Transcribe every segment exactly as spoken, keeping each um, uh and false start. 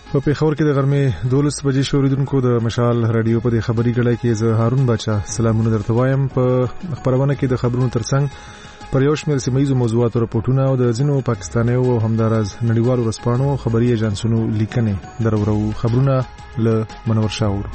په پیښور کې د غرمې دولس بجې شوریدونکو د مشال رادیو په خبري غړای کې زه هارون بچا سلامونه درته وایم. په خبرونه کې د خبرونو ترڅنګ پر یو شمېر سیمایي موضوعاتو راپورټونه او د ځینو پاکستانیو او همدارز نړیوالو رسپانو خبري ایجنسونو لیکنې درورو خبرونه له منور شاور.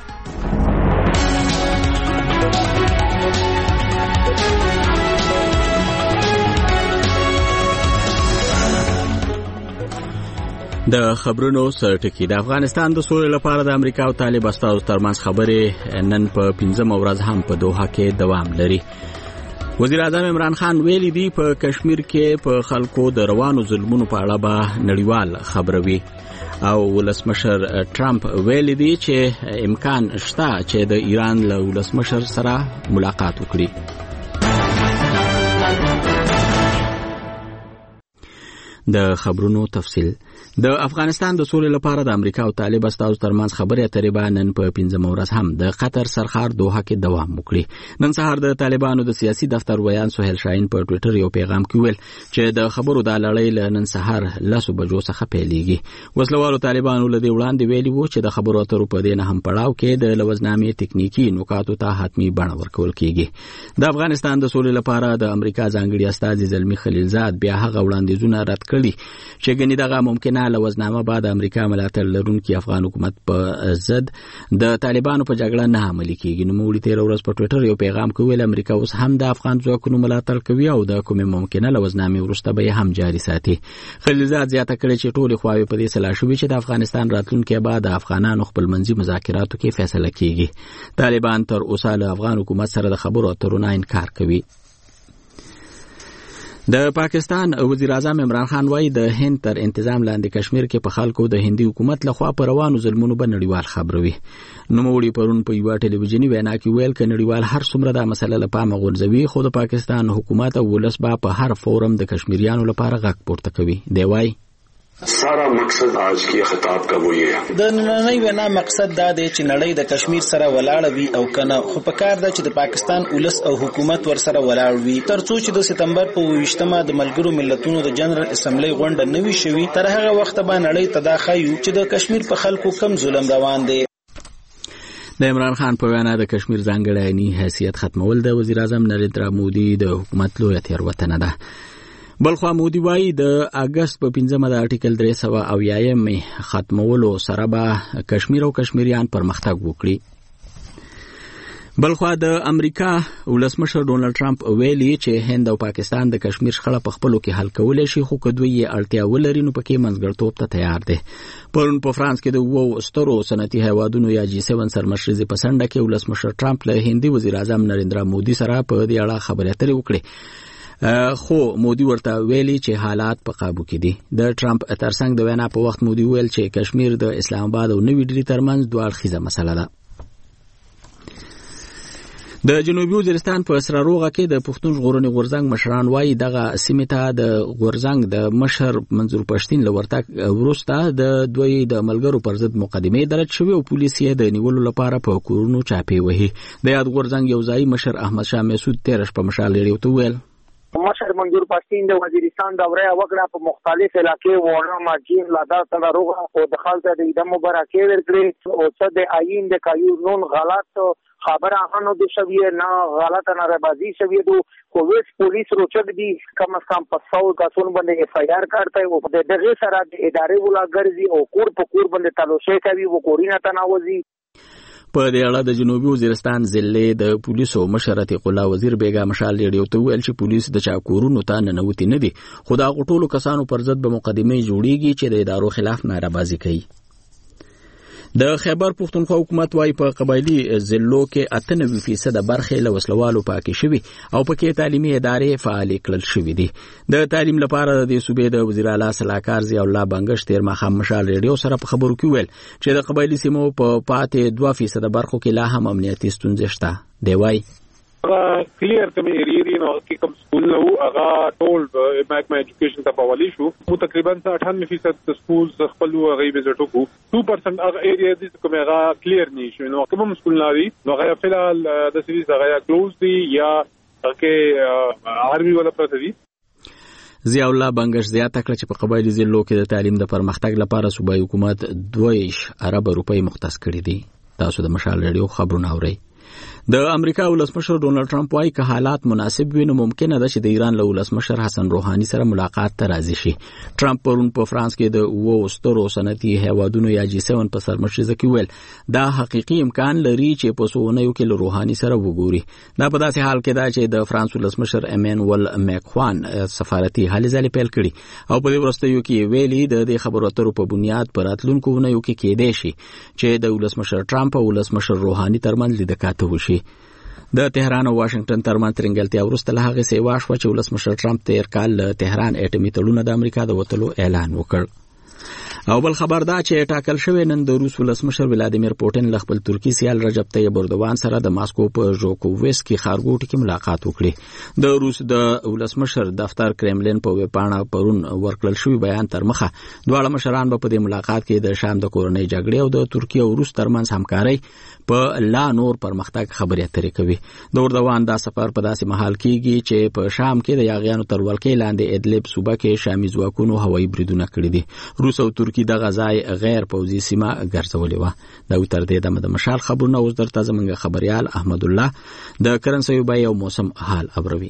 د خبرونو سرټکی د افغانستان د سولې لپاره د امریکا او طالب استازو ترمنځ خبرې نن په پنځمه ورځ هم په دوحه کې دوام لري. وزیر اعظم عمران خان ویلي دی په کشمیر کې په خلکو د روانو ظلمونو په اړه به نړیوال خبروي او ولسمشر ټرمپ ویلي دی چې امکان شته چې د ایران له ولسمشر سره ملاقات وکړي. د خبرونو تفصیل. د افغانستان د سولې لپاره د امریکا او طالب استازو ترمنځ خبرې اترې به نن په پنځمه ورځ هم د قطر سرخار دوحه کې دوام وکړي. نن سهار د طالبانو د سیاسي دفتر ویان سهیل شاهین په ټوئیټر یو پیغام کې ویل چې د خبرو د لړۍ له نن سهار لسو بجو څخه پیلېږي. وسلوالو طالبانو له دې وړاندې ویلي وو چې د خبرو اترو په دې نه هم پړاو کې د لوزنامې تکنیکی نکاتو ته حتمی بڼه ورکول کیږي. د افغانستان د سولې لپاره د امریکا ځانګړي استازي زلمی خلیلزاد بیا هغه وړاندیزونه رد کړي چې ګنې دغه ممکنه لوزنامه بعد امریکا ملاتړ لرونکي افغان حکومت په ضد د طالبانو په جګړه نه عملي کیږي. نو موږ تیر ورځ په ټوئیټر یو پیغام کې ویل امریکا اوس هم د افغان ځواکونو ملاتړ کوي او د کومې ممکنه لوزنامه ورسته به هم جاري ساتي. خلیلزاد زیاته کړې چې ټول خواوې په دې سلا شوې چې د افغانستان راتلونکي بعد د افغانانو خپلمنځي مذاکراتو کې فیصله کیږي. طالبان تر اوسه له افغان حکومت سره د خبرو اترو نه انکار کوي. د پاکستان وزیر اعظم عمران خان وايي د هند تر انتظام لاندې کشمیر کې په خلکو د هندي حکومت لخوا پر روانو ظلمونو به نړیوال خبروي. نوموړي پرون په یو ټلویزیونی وینا کې ویل ک نړیوال هر څومره د مسله لپاره غونځوي خو د پاکستان حکومت او ولس به په هر فورم د کشمیریانو لپاره غږ پورته کوي. دی وايي سارا مقصد آج کی خطاب کا وہ یہ ہے. د نننۍ وینا مقصد دا دی چې نړۍ د کشمیر سره ولاړ وي او کنه خو په کار ده چې د پاکستان ولس او حکومت ور سره ولاړ وي ترڅو چې د سپتمبر په اوویشتمه د ملګرو ملتونو د جنرال اسمبلی غونډه نوي شوي تر هغه وخت به نړۍ ته دا ښیو چې د کشمیر په خلکو کم ظلم روان دی. د عمران خان په وینا د کشمیر ځانګړی آئیني حیثیت ختمول د وزیر اعظم نریندرا مودي د حکومت لویه تېروتنه ده. بلخوا مودي وايي د اگست په پنځمه د آرټیکل درې سوه اویایم ختمولو سره به کشمیر او کشمیریان پرمختګ وکړي. بلخوا د امریکا ولسمشر ډونالد ټرمپ ویلي چې هند او پاکستان د کشمیر شخړه په خپلو کې حل کولای شي خو که دوی یې اړتیا ولري نو پکې منځګړیتوب ته تیار دي. پرون په فرانس کې د اوو سترو صنعتي هیوادونو یا جی سیون سرمشرزې په څنډه کې ولسمشر ټرمپ له هندي وزیر اعظم نریندرا مودي سره په دې اړه خبرې اترې وکړې. خو مودي ورته ویلي چې حالات په قابو کې دي. د ټرمپ ترڅنګ د وینا په وخت مودي ویل چې کشمیر د اسلام آباد او نوې ډیلي ترمنځ دوه اړخیزه مسله ده. د جنوبي وزیرستان په اسراروغه کې د پښتون ژغورنې غورځنګ مشران وايي دغه سیمې ته د غورځنګ د مشر منظور پښتین له ورتګ وروسته د دوی د ملګرو پر ضد مقدمې درج شوې او پولیس یې د نیولو لپاره په کورونو چاپې وهي. د یاد غورځنګ یو ځای مشر احمد شاه مسعود تیر شپه مشال لري او ویل مشر منظور پښتین د وزیرستان دوره وکړه په مختلف علاقې وونه ماجین لادا تړروغه او د خالصه د دمو برکې ورکړي او څه د آئین د قانون غلط خبره هانو د شویه نه غلط نه ربازي شویه دو کوویس پولیس روچک دی کم از کم په سو کسون باندې اف آی آر کارته او د دغه سره د ادارې ولاګرځي او کور په کور باندې تلوشه کوي او کورینه تناوزي. په دې اړه د جنوبي وزیرستان ضلع د پولیسو مشر عتیق الله وزیر بیګا مشال ریډیو ته ویل چې پولیس د چا کورونو ته ننوتی نه دي خو دا ټولو کسانو پر ضد به مقدمې جوړیږي چې د ادارو خلاف ناربازي کوي. د خیبر پښتونخوا حکومت وايي په قبایلی ضلعو کې اته نوي فیصد برخې له وسلوالو پاکې شوي او پکې تعلیمي ادارې فعالې کړل شوې دي. د تعلیم لپاره د صوبې د وزیر اعلی صلاحکار ضیاء الله بنګش تیر ماښام مشال ریډیو سره په خبرو کې ویل چې د قبایلی سیمو په پاتې دوه فیصد برخو کې لا هم امنیتي ستونزې شته. دی وايي کلیر کمی ایری نو کې کوم سکول نو هغه ټول محکمه ایجوکیشن ته حواله شو مو تقریبا اٹھانوے فیصد سکول خپل غیب زټو کو دو پرسنٹ هغه ایریا دې کوم هغه کلیر نشو نو کوم سکول ناري نو هغه فلال د سریز هغه کلوز دی یا کې آرمي ولا پرته دی. ضیاء الله بنگش زیاته کړه چې په قبایلی ضلعو کې د تعلیم د پرمختګ لپاره صوبایي حکومت دوه ارب روپۍ مختص کړي دي. تاسو د مشال رادیو خبرونه اورئ. د امریکا ولسمشر ډونالد ټرمپ وايي که حالات مناسب وي نو ممکنه ده چې د ایران له ولسمشر حسن روحاني سره ملاقات ته راضي شي. ټرمپ پرون په فرانس کې د اوو سترو صنعتي هیوادونو یا جی سیون په سرمشریزه کې ویل دا حقيقي امکان لري چې په سونیو کې له روحاني سره وګوري. دا په داسې حال کې ده چې د فرانس ولسمشر امانوئل ماکرون سفارتي هلې ځلې پیل کړي او په دې وروستیو کې ویلي د دې خبرو اترو په بنیاد پر راتلونکو ونیو کې کېدای شي چې د ولسمشر ټرمپ او ولسمشر روحاني ترمنځ لیدکاته وشي. د تهران او واشنگټن ترمنځ ترنګلتیا وروسته له هغه څه واښو چې ولسمشر ټرمپ تیر کال له تهران اټومي تړون د امریکا د وټلو اعلان وکړ. او بل خبر دا چې ټاکل شوی نن د روس ولسمشر ولادیمیر پوتین له خپل ترکی سیال رجب طیب اردوغان سره د ماسکو په ژوکوویسکي ښارګوټي کې ملاقات وکړي. د روس د ولسمشر دفتر کرملین په ویبپاڼه پرون ورکړل شوی بیان تر مخه دواړه مشران په دې ملاقات کې د شام د کورنۍ جګړې او د ترکیه او روس ترمنځ همکاري په لا نور پرمختګ خبرې اترې کوي. د اردوغان دا سفر په داسې محل کېږي چې په شام کې د یاغیانو تر ولکې لاندې ادلب صوبه کې شامي ځواکونو هوایي بریدونه کړي دي. روس او ترکیه د غزای غیر پوځي سیمه ګرځولې و. دا تر دې دمه د مشال خبرونه اوس درته زمونږ خبريال احمد الله د کرنسي بیه او موسم حال ابروي.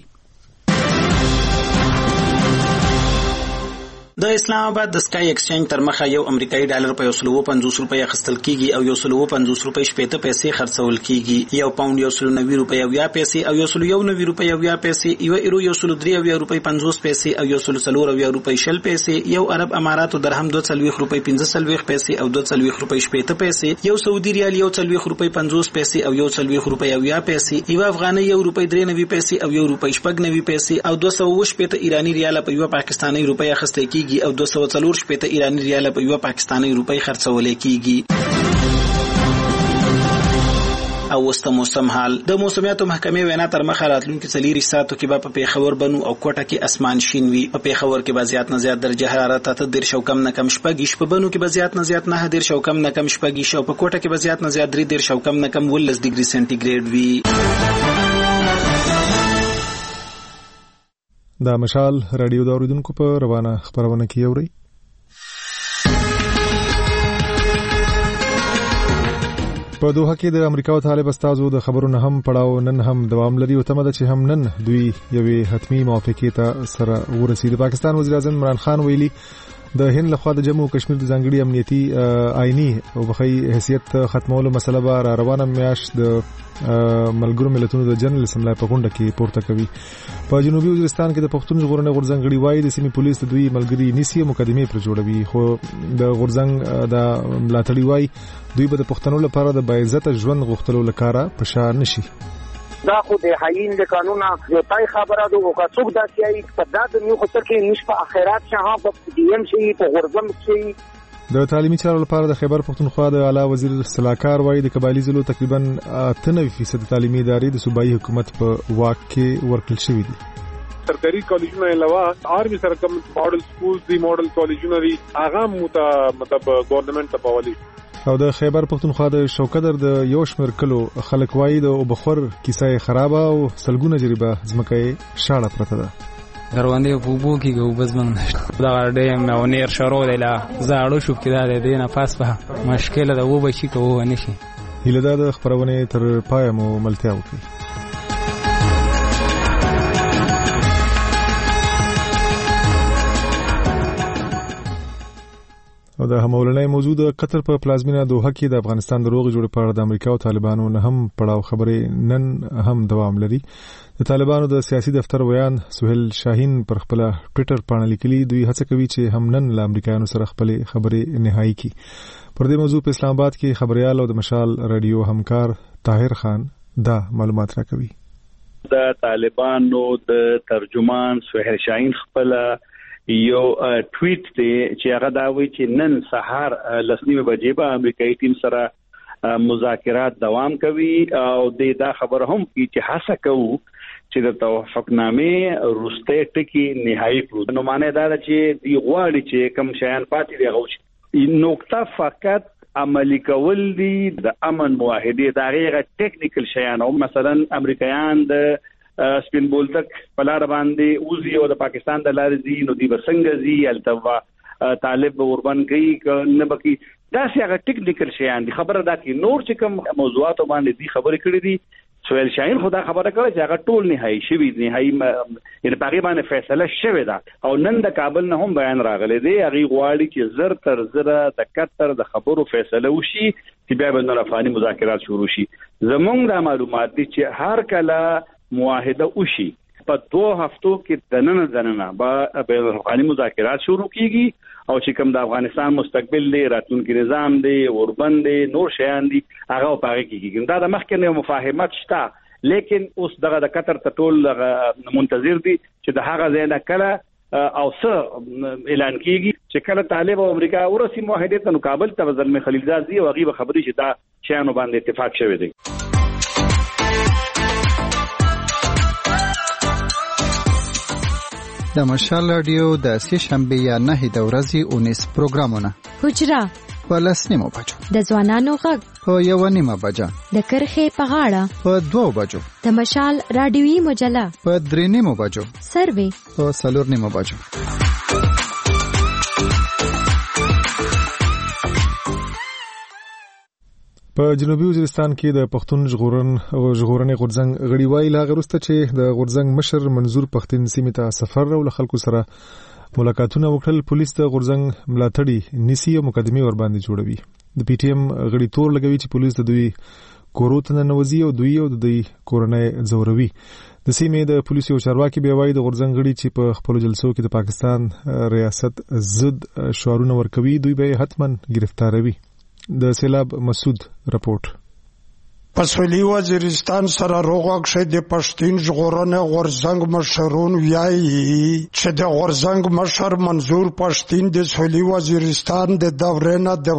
د اسلام آباد د سکای ایکسچینج تر مخه یو امریکایي ډالر په یو سل او پنځوس روپۍ اخیستل کیږي او یو سل او پنځوس روپۍ شپېته پیسې خرڅول کیږي. یو پاوند یو سل نوي روپۍ او یا پیسې او یو سل یو نوي روپۍ او یا پیسې، یو ایرو یو سل درې او یا روپۍ پنځوس پیسې او یو سل څلور او یا روپۍ شل پیسې، یو عرب اماراتو درهم دوه څلوېښت روپۍ پنځه څلوېښت پیسې او دوه څلوېښت روپۍ شپېته پیسې، یو سعودي ریال یو څلوېښت روپۍ پنځوس پیسې او یو څلوېښت روپۍ او یا پیسې، یو افغاني یو روپۍ درې نوي پیسې او یو روپۍ شپږ نوي پیسې او دوه سوه اووه شپېته ایراني ریال په یو پاکستاني روپۍ اخیستل کیږي او دوه سوه څلور شپېته ایراني ریال په یو پاکستاني روپۍ خرڅول کیږي. او وسته موسم حال. د موسمیاتو محکمې وینا تر مخه راتلونکي څلور ساعتو کې به په پیښور بنو او کوټه کې اسمان شین وي. په پیښور کې به زیات نه زیات درجه حرارت اته دېرش او کم نه کم شپږ، په بنو کې به زیات نه زیات نه دېرش او کم نه کم شپږ، او په کوټه کې به زیات نه زیات درې دېرش او کم نه کم ولس ډیګري سنټیګریډ وي. دا مشال رادیو د اوریدونکو په روانه خبرونه کې اوري. په دوحه کې د امریکا او طالب استازو د خبرونو هم پړاو نن هم دوام لري او تمه ده چې هم نن دوی یوې حتمی موافقې ته سره ورسېږي. پاکستان وزیر اعظم عمران خان ویلي د هند لخوا د جموں او کشمیر د ځانګړي امنیتي آئینی او بخي حیثیت ختمولو مسله به را روانه میاشت د ملګرو ملتونو د جنرال اسمبلی په غونډه کې پورته کوي. په جنوبي وزیرستان کې د پښتون ژغورنې غورځنګړي وایي د سیمې پولیس د دوی ملګري نیسي او مقدمې پر جوړوي، خو د غورځنګ د ملاتړي وایي دوی به د پښتنو لپاره د باعزت ژوند غوښتلو لپاره په شا نشي. دا خو د حین د قانون یو تای خبره ده او که څوک داسې ای په داسې یو خطر کې نش په اخرات شه په ډي ام شي په غورځم شي. د تعلیمي چارو لپاره د خیبر پختونخوا د اعلی وزیر صلاحکار وایي د قبایلی ضلعو تقریبا اته نوي فیصد تعلیمي ادارې د صوبایي حکومت په واک کې ورکړل شوې دي. سرکاري کالجونه علاوه آرمي سره کوم ماډل سکولز دي ماډل کالجونه دي هغه مت مطلب ګورنمنت ته پاولي. او د خیبر پختونخوا د شوکدر د یو شمېر کلو خلک وایي د اوبخور کیسه خرابه او سلګونه جریبه ځمکه شاړه پرته ده. دروازې په بو کې ګو بس من دا ډېم او نیر شروع دی لا زاړو شو کې دا دی نه پاس په مشکل ده و بچی کوو نه شي. هله د خبرونه تر پای مو ملتیا وکړي. او د همولنې موضوع د قطر په پلازمینه دوحه کې د افغانستان د روغ جوړ په د امریکا او طالبانو نه هم پړاو خبرې نن هم دوام لري. د طالبانو د سیاسي دفتر ویان سہیل شاهین پر خپل ټوئیټر باندې لیکلي دوی هڅه کوي چې هم نن له امریکایانو سره خپل خبرې نهایی کړي. پر دې موضوع په اسلام آباد کې خبريال او د مشال رادیو همکار طاهر خان دا معلومات راکوي. د طالبانو د ترجمان سہیل شاهین خپل یو ټویټ دی چې هغه دا وایي چې نن سهار لسنیمه بجې به امریکایي ټیم سره مذاکرات دوام کوي او د دا خبر هم چې هڅه کوي چې د توافقنامې وروسته ټکی نهایی کړو. نو معنی دا ده چې دی غواړي چې کوم شیان پاتې دی غوښتي نقطه فقط عملی کول دي د امن معاهده دا غیره ټیکنیکل شیان او مثلا امریکایان د سپین بولدک بلار باندې اوزي او د پاکستان د لارې دي نو دی بسنګ زی التوا طالب اوربن کوي نه بکی دا څنګه ټیکنیکل شیان دي خبره دا کې نور چې کوم موضوعات باندې دي خبرې کړې دي سویل شاهین خدا خبره کړه چې هغه ټول نهایی شوی نهایی یعنی په غیبانه فیصله شوی دا او نن د کابل نه هم بیان راغلی دی هغه غواړي چې زر تر زره د کتر د خبرو فیصله وشي چې بیا بین الافغاني مذاکرات شروع شي زمونږ د معلومات دي چې هر کله معاهده وشي په دوه هفتو کې دننه دننه با بین الافغاني مذاکرات شروع کیږي او چې کوم د افغانستان مستقبل دی راتلونکي نظام دی اوربند دی نور شیان دي هغه په هغه کې کیږي دا د مخکنه مفاهمت شته لیکن اوس دغه د قطر ته ټول منتظر دي چې د هغه ځای نه کله او څه اعلان کیږي چې کله طالب او امریکا ورسي معاهده ته کابل ته زلمي خلیلزاد دی او غیب خبري چې دا شیانو باندې اتفاق شوی دی د مشال رادیو د سې شنبه یا نه د ورځې اونیس پروګرامونه حجره په لسنیمو بجو د ځوانانو غږ په یو نیمه بجه د کرخې په غاړه په دوه بجو د مشال رادیوي مجله په درې نیمو بجو سروي په څلور نیمو بجو په جنوبي وزیرستان کې د پښتون ژغورن او ژغورنې غورځنګ غړي وایي لا غوسته چې د غورځنګ مشر منظور پښتون سیمه ته سفر او خلکو سره ملاقاتونه وکړل پولیس د غورځنګ ملاتړي نیسی او مقدمه ور باندې جوړوي د پی ټی ایم غړي تور لګوي چې پولیس د دوی کوروتنه نوځي او دوی او د دوی کورنۍ زوروي د سیمې د پولیس او چارواکي به وایي د غورځنګ غړي چې په خپل جلسو کې د پاکستان ریاست ضد شعارونه ورکوي دوی به حتما گرفتاروي د سیلاب مسعود رپورت پسولی وزیرستان سره روغاک شه د پښتون ژغورنې غورځنګ مشرون ویایي چې د غورځنګ مشر منظور پښتون د سولی وزیرستان د دورنه د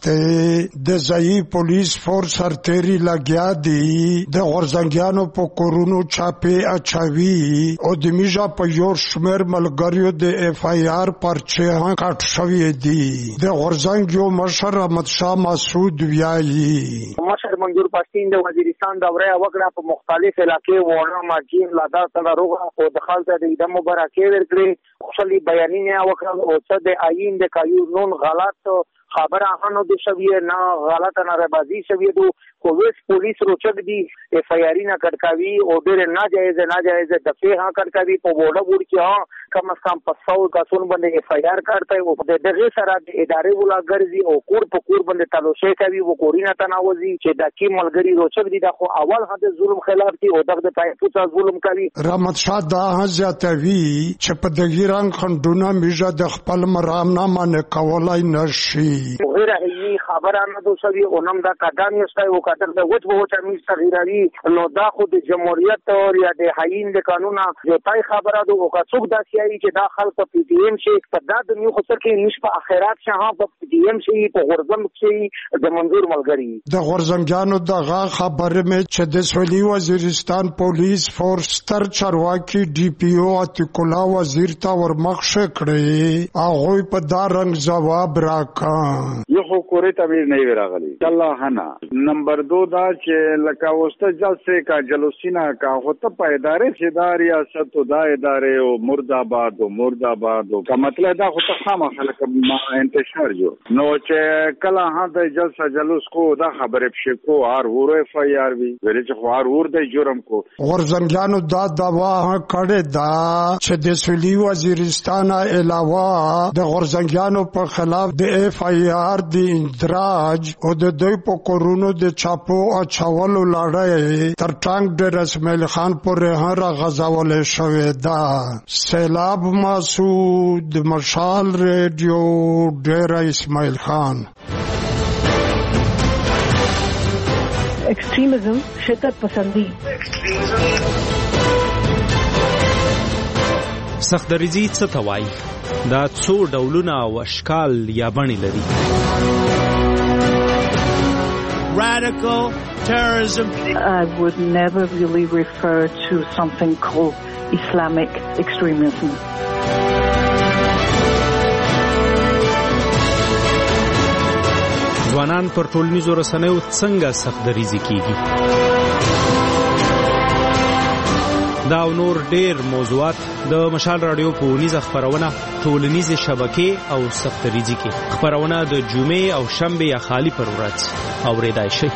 ورسته د ځای پولیس فورس ارتری لګیا دي د غورځنګیانو په کورونو چاپې اچوي او د میجا په یو شمیر ملګریو د اف آی آر پرچه کټ شوی دي د غورځنګ یو مشر احمد شاه مسعود ویایي مشر منظور پښتون د وزیرستان دوره وکړه په مختلف علاقې وونه ماجین لادا تلروغه او د خالصه د دم مبارکي ورکړي خپل بیانونه وکړه او څه د آئین د قانون غلط خبره هانو د شویه نه غلط نه ربازي شویه دو کوویس پولیس روچک دی اف آی آر نه کټکاوی او ډېر ناجایز ناجایز دفعه ها کټکاوی په وړه وړ کې کم از کم په سو کسون باندې اف آی آر کړته او د دغه سره د ادارې ولاګرځي او کور په کور باندې تلوشه کوي و کورینه تناوزي چې د کی ملګری روچک دی د اول هدا ظلم خلاف دی او دغه پایپو ته ظلم کوي رحمت شاه دا حضرتوی چې په دغه رنګ خندونه میجا د خپل مرام نامه نه کولای نشي غیر هي خبره نه دوسوي اونم دا قدم یسته او قدر د وټ وو چې می صغیروي نو دا خو د جمهوریت او یا د حین د قانون جو پای خبره دو او څوک دا سیاي چې دا خلک په پی ټی ایم شي په دا د نیو خسر کې نش په اخرات شه په پی ټی ایم شي په غورځم شي د منظور ملګری د غورځنګانو دغه خبره مې چې د سولي وزیرستان پولیس فورس تر چارواکي ډي پی او اتکولا وزیر تا ورمخ کړی هغه په دا رنګ جواب راکا یو خو کورې تعبیر نه ویراغلی الله حنا نمبر دو دا چې لکه وسته جلسه کا جلوسینا کا هوته په ادارې چې دا ریاست او دا ادارې او مرداباد او مرداباد او کا مطلب دا خو ته خامہ خلک ما انتشار جو نو چې کله ها د جلسه جلوس کو دا خبره پښه کو ار ور اف آی آر وی ورې چې خو ار ور د جرم کو ورزنګانو دا دوا کړه دا چې د سولي وزیرستان علاوه د ورزنګانو په خلاف د اف آی آر د اندراج او د دوی په کورونو د چاپو اچولو لړۍ تر ټانګ د رسمیل خان پورې هر غزاول شوې ده سیلاب مسعود مشال ریډیو ډیر اسماعیل خان ایکسټریمزم شدت پسندی سختدریزي څه ته وایي دا څو ډولونه او اشکال یا بڼې لري Radical terrorism. I would never really refer to something called Islamic extremism. ځوانان پر ټولنیزو رسنیو څنګه سختدریزي کیږي دا او نور ډیر موضوعات د مشال رادیو په ونیزه خبرونه ټولنیزه شبکې او سختریزي کې خبرونه د جمعې او شنبه یا خالی پر ورځ اوریدای شي.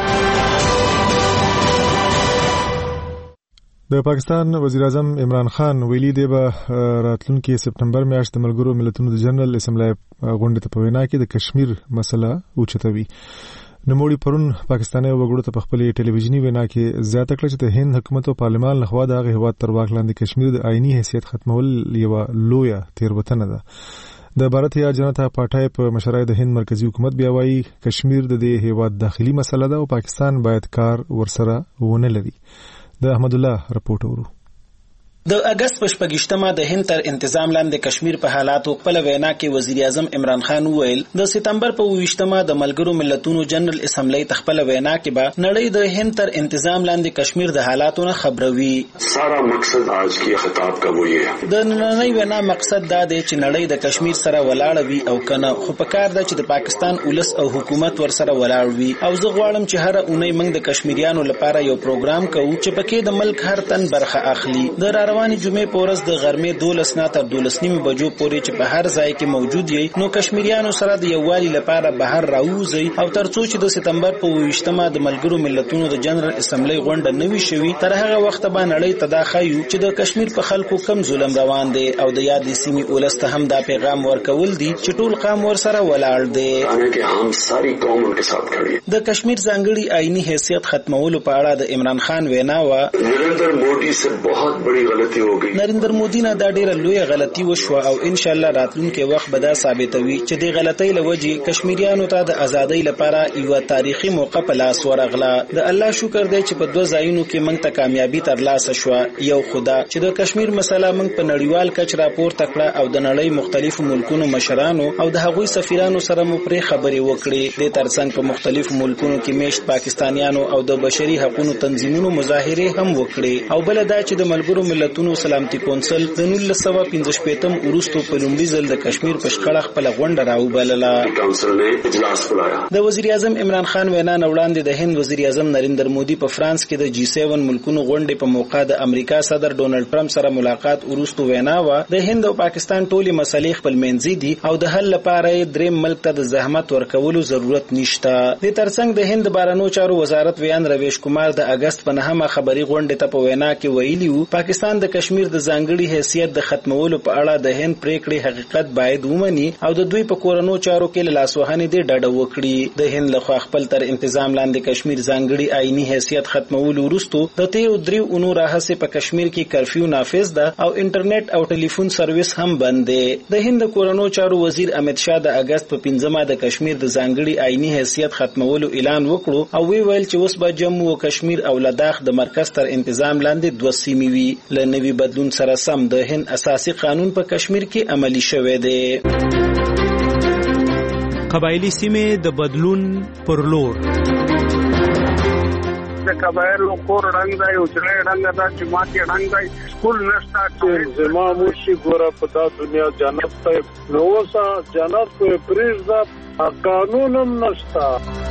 د پاکستان وزیر اعظم عمران خان ویلي دی به راتلونکي سپټمبر میاشت د ملګرو ملتونو د جنرال اسمبلی غونډې ته په وینا کې د کشمیر مسله اوچتوي. نوموړي پرون پاکستاني وګړو ته په خپل ټلویزیونی وینا کې زیاته کړه چې د هند حکومت او پارلمان لخوا د هغه هیواد تر واک لاندې کشمیر د آئینی حیثیت ختمول یو لویه تیروتنه ده. د بھارتیا جنتا پارټای په مشرۍ د هند مرکزی حکومت بیا وايي کشمیر د دې هیواد داخلي مسله ده او پاکستان باید کار ورسره ونه لري. د احمد الله رپورټ ورو. د اگست په شپږشتمه د هند تر انتظام لاندې کشمیر په حالاتو خپل وینا کې وزیر اعظم عمران خان وویل د سپتمبر په اوویشتمه د ملګرو ملتونو جنرال اسمبلی تخپل وینا کې به نړۍ د هند تر انتظام لاندې کشمیر د حالاتو نه خبروي. سارا مقصد آج کی خطاب کا وہ یہ ہے د نننۍ وینا مقصد دا دی چې نړۍ د کشمیر سره ولاړ وي او کنه خو په کار ده چې د پاکستان ولس او حکومت ور سره ولاړ وي او زه غواړم چې هر اونۍ موږ د کشمیریانو لپاره یو پروګرام کوو چې پکې د ملک هر تن برخه اخلي. د رواني جمعې په ورځ د غرمې دولس نه تر دولس نیمې بجو پورې چې په هر ځای کې موجود یې نو کشمیریانو سره د یووالي لپاره بهر راوځي او ترڅو چې د سپتمبر په اوویشتمه د ملګرو ملتونو د جنرال اسمبلی غونډه نوي شوي تر هغه وخت به نړۍ ته دا ښیو چې د کشمیر په خلکو کم ظلم روان دی او د یاد سیمې ولس ته هم دا پیغام ورکول دي چې ټول قوم ور سره ولاړ دی. د کشمیر ځانګړي آئینی حیثیت ختمولو په اړه د عمران خان وینا و نریندر مودي سے بہت بڑی غلطی ہو گئی. نریندر مودي نه دا ډیره لویه غلطي وشوه او ان شاء الله راتلونکي وخت به دا ثابتوي چې د غلطۍ لوجې کشمیریانو ته د ازادۍ لپاره یو تاریخي موقع په لاس ورغله. د الله شکر دی چې په دوه ځایونو کې موږ ته کامیابی ترلاسه شوه. یو خدا چې د کشمیر مسله موږ په نړیوال کچ راپورته کړه او د نړۍ مختلفو ملکونو مشرانو او د هغوی سفیرانو سره مو پرې خبرې وکړې. د ترڅنګ په مختلفو ملکونو کې میشت پاکستانیانو او د بشري حقوقو تنظیمونو مظاهره هم وکړې. او بل دا چې د ملګرو ملتونو سلامتی کونسل د نولس سوه پنځه شپېتم وروسته په لومړي ځل د کشمیر په شخړه خپل غونډه راوبلله. کونسل نے اجلاس بلایا. د وزیر اعظم عمران خان وینا نه وړاندې د هند وزیر اعظم نریندر مودي په فرانس کې د جی سیون ملکونو غونډې په موقع د امریکا صدر ډونلډ ټرمپ سره ملاقات وروسته وینا و د هند او پاکستان ټولې مسلې خپل منځي دي او د حل لپاره دریم ملک ته د زحمت ورکولو ضرورت نشته. د ترڅنګ د هند بهرنیو چارو وزارت ویان رویش کمار د اگست په نهمه خبري غونډې ته په وینا کې ویلي وو پاکستان د کشمیر د ځانګړي حیثیت د ختمولو په اړه د هند پریکړې حقیقت باید ومني او د دوی په کورونو چارو کې له لاسوهنې د ډډه وکړي. د هند لخوا خپل تر انتظام لاندې کشمیر ځانګړي آئینی حیثیت ختمولو وروسته د تیرو دریو اونو راهیسې په کشمیر کې کرفیو نافذ ده او انټرنیټ او ټلیفون سرویس هم بند دی. د هند کورونو چارو وزیر امیت شاه د اگست په پنځمه د کشمیر د ځانګړي آئینی حیثیت ختمولو اعلان وکړو او وی ویل چې اوس به جموں او کشمیر او لداخ د مرکز تر انتظام لاندې دوه سیمې وي. له نوي بدلون سره سم د هند اساسي قانون په کشمیر کې عملی شوی دی. قبایلی سیمې د بدلون پر لور د قبایلو کور رنګ دی او چې رنګ دا چې ماته رنګ دی سکول نشته چې زما موشي ګوره په دا دنیا جنت ته نو وسه جنت په پریز دا قانونم نشته.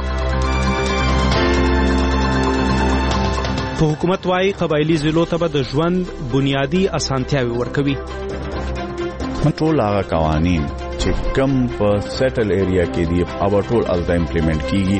په حکومت وايي قبایلی ضلعو ته د ژوند بنیادی اسانتیاوي ورکوي. ټول هغه قوانین چې کم په سیټل ایریا کې دي هغه ټول الته امپلیمنٹ کیږي.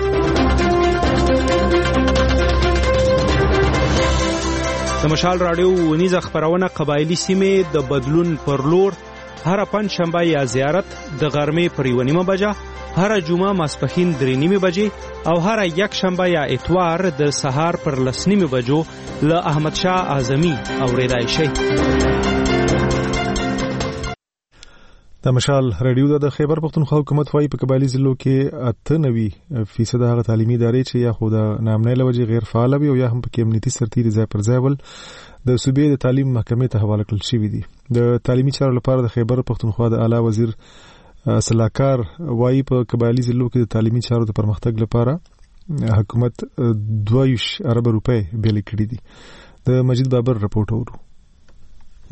د مشال رادیو ونیزه خبرونه قبایلی سیمې د بدلون پر لور هر پنځ شنبه یا زیارت د غرمې پر یو نیمه بجه، هر جمعه ماسپښین درې نیمه بجې او هر یک شنبه یا اتوار د سهار پر لس نیمه بجو له احمد شاه اعظمي اوریدای شي. د مشال رادیو د خیبر پختونخوا حکومت وايي په قبایلی ضلعو کې اته نوي فیصد هغه تعلیمي ادارې چې یا خو د نامنۍ له وجې غیر فعال وي او یا هم په امنیتي سرتیر ځای پر ځای ول د صوبې د تعلیم محکمې ته حواله کړل شوي دي. د تعلیمي چارو لپاره د خیبر پختونخوا د اعلی وزیر سلاکار وايي په قبایلی ضلعو کې د تعلیمي چارو د پرمختګ لپاره حکومت دوه ویشت ارب روپۍ بیل کړي دي. د مجید بابر رپورټ اورو.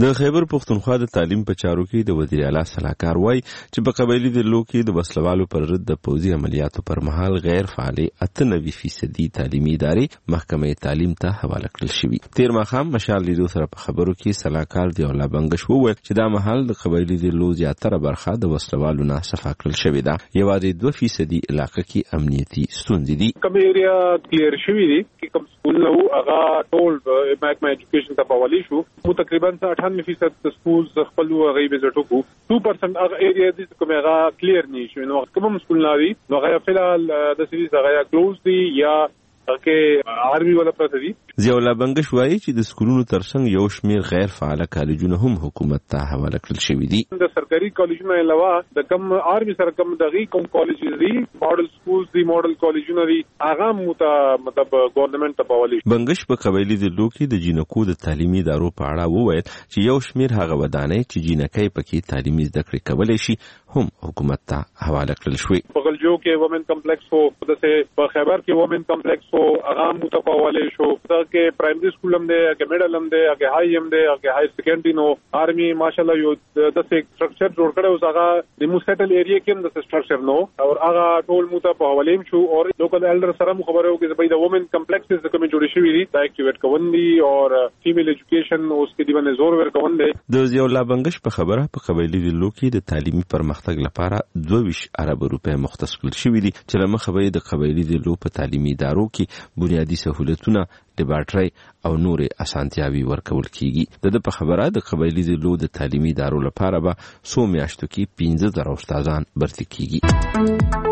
د خیبر پښتونخوا د تعلیم په چارو کې د وزیر اعلی صلاحکار وایي چې په قبایلی ضلعو کې د وسلوالو پر ضد د پوځي عملیاتو پر مهال غیر فعال اته نوي فیصدي تعلیمي ادارې محکمې تعلیم ته حواله کړل شوې. تیر ماښام مشال لیدو سره په خبرو کې صلاحکار دی الله بنگش وویل چې دا مهال د قبایلی ضلعو زیاتره برخه د وسلوالو نه صفا کړل شوې ده. یوازې دوه فیصدي علاقه کې امنیتي ستونزې دي. کوم ایریا کلیر شوې دي چې کوم سکول نو هغه ټول محکمه ایجوکیشن ته حواله شو. مو تقریبا اٹھانوے فیصد سکول خپل هغه وزټو کو دو پرسنټ هغه ایریا دي کوم هغه کلیر نشي. نو کوم سکول ناوي نو هغه فلال د سریز هغه کلوز دي یا کې آرمي ولا پرته دي. ضیاء الله بنگش وایي چې د سکولونو ترڅنګ یو شمېر غیر فعال کالجونه هم حکومت ته حواله کړل شوي دي. د سرکاري کالجونو علاوه د کم آرمي سره کم دغه کوم کالجز دي ماډل سکولز دي ماډل کالجونه دي هغه مت مطلب ګورنمنت ته حواله. بنگش په قبایلی ضلعو کې د جینکو د تعلیمي ادارو په اړه وویل چې یو شمېر هغه ودانۍ چې جینکۍ پکې تعلیمي زده کړې کولای شي هم حکومت ته حواله کړل شوې. په غلجو کې وومن کمپلیکس وو دسه په خیبر کې وومن کمپلیکس وو هغه متپاوله شو. دا کې پرایمري سکول هم دی کې میډل هم دی کې هاي هم دی کې هاي سیکنډري نو آرمي ماشاءالله یو دسه سټرکچر جوړ کړو هغه د مو سیټل ایریا کې هم د سټرکچر نو او هغه ټول متپاوله شو او لوکل ایلډر سره خبرو کې چې د وومن کمپلیکسز د کوم جوړ شوی دي دا اکټیویټ کوندي او فیمیل ایجوکیشن اوس کې دی باندې زور ور کوندي. د ضیاء الله بنگش په خبره په قبایلی ضلعو کې د تعلیمي پرمختګ لپاره دوه ویشت ارب روپۍ مختص کړل شوې دي چې لمخه به د قبایلی ضلعو په تعلیمي ادارو کې بنیادی سہولتونه لیبارټري او نورې اسانتیاوي ورکول کیږي. د په خبره د قبایلی ضلعو د تعلیمي ادارو لپاره به څو میاشتو کې پنځه زره استادان برتي کیږي.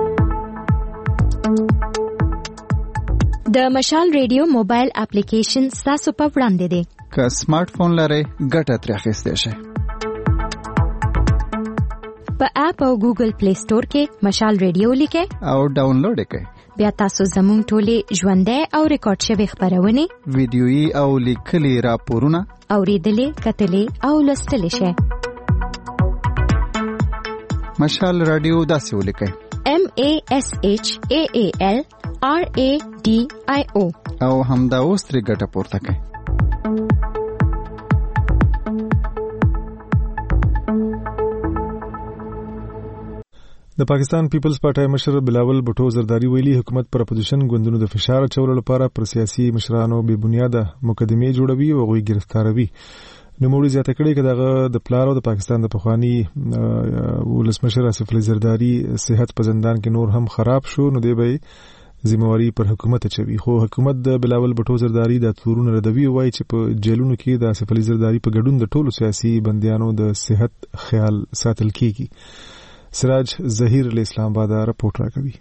د مشال ریډیو موبایل اپلیکیشن تاسو په وړاندې دی. که سمارټ فون لرئ ګټه ترې اخیستی شئ. په اپ او ګوګل پلی سٹور کې مشال ریډیو لیکئ او ډاونلوډ کړئ. بیا تاسو زموږ ټولې ژوندۍ او ریکارډ شوی خبرونه ویډیويي او لیکلي راپورونه اوریدلې کتلې او لوستلې شئ. مشال رادیو داسې ولیکئ M A S H A A L R A D I O او همدا اوس ترې ګټه پورته کړئ. د پاکستان پیپلز پارټي مشر بلاول بوټو زرداری ویلي حکومت پر اپوزیشن ګوندونو د فشار چولو لپاره پر سیاسي مشرانو بې بنیاده مقدمې جوړوي او غوي گرفتاروي. نوموړي زیاته کړې چې دغه د پلارو د پاکستان د پخوانی ولسمشر آصف علي زرداری صحت په زندان کې نور هم خراب شو نو دی به ذمہواری پر حکومت چوي. خو حکومت د بلاول بوټو زرداری د تورونو ردوي وایي چې په جیلونو کې د آصف علي زرداری په ګډون د ټولو سیاسي بنديانو د صحت خیال ساتل کیږي. سراج ظهیر له اسلام آباد راپورټ راکوي.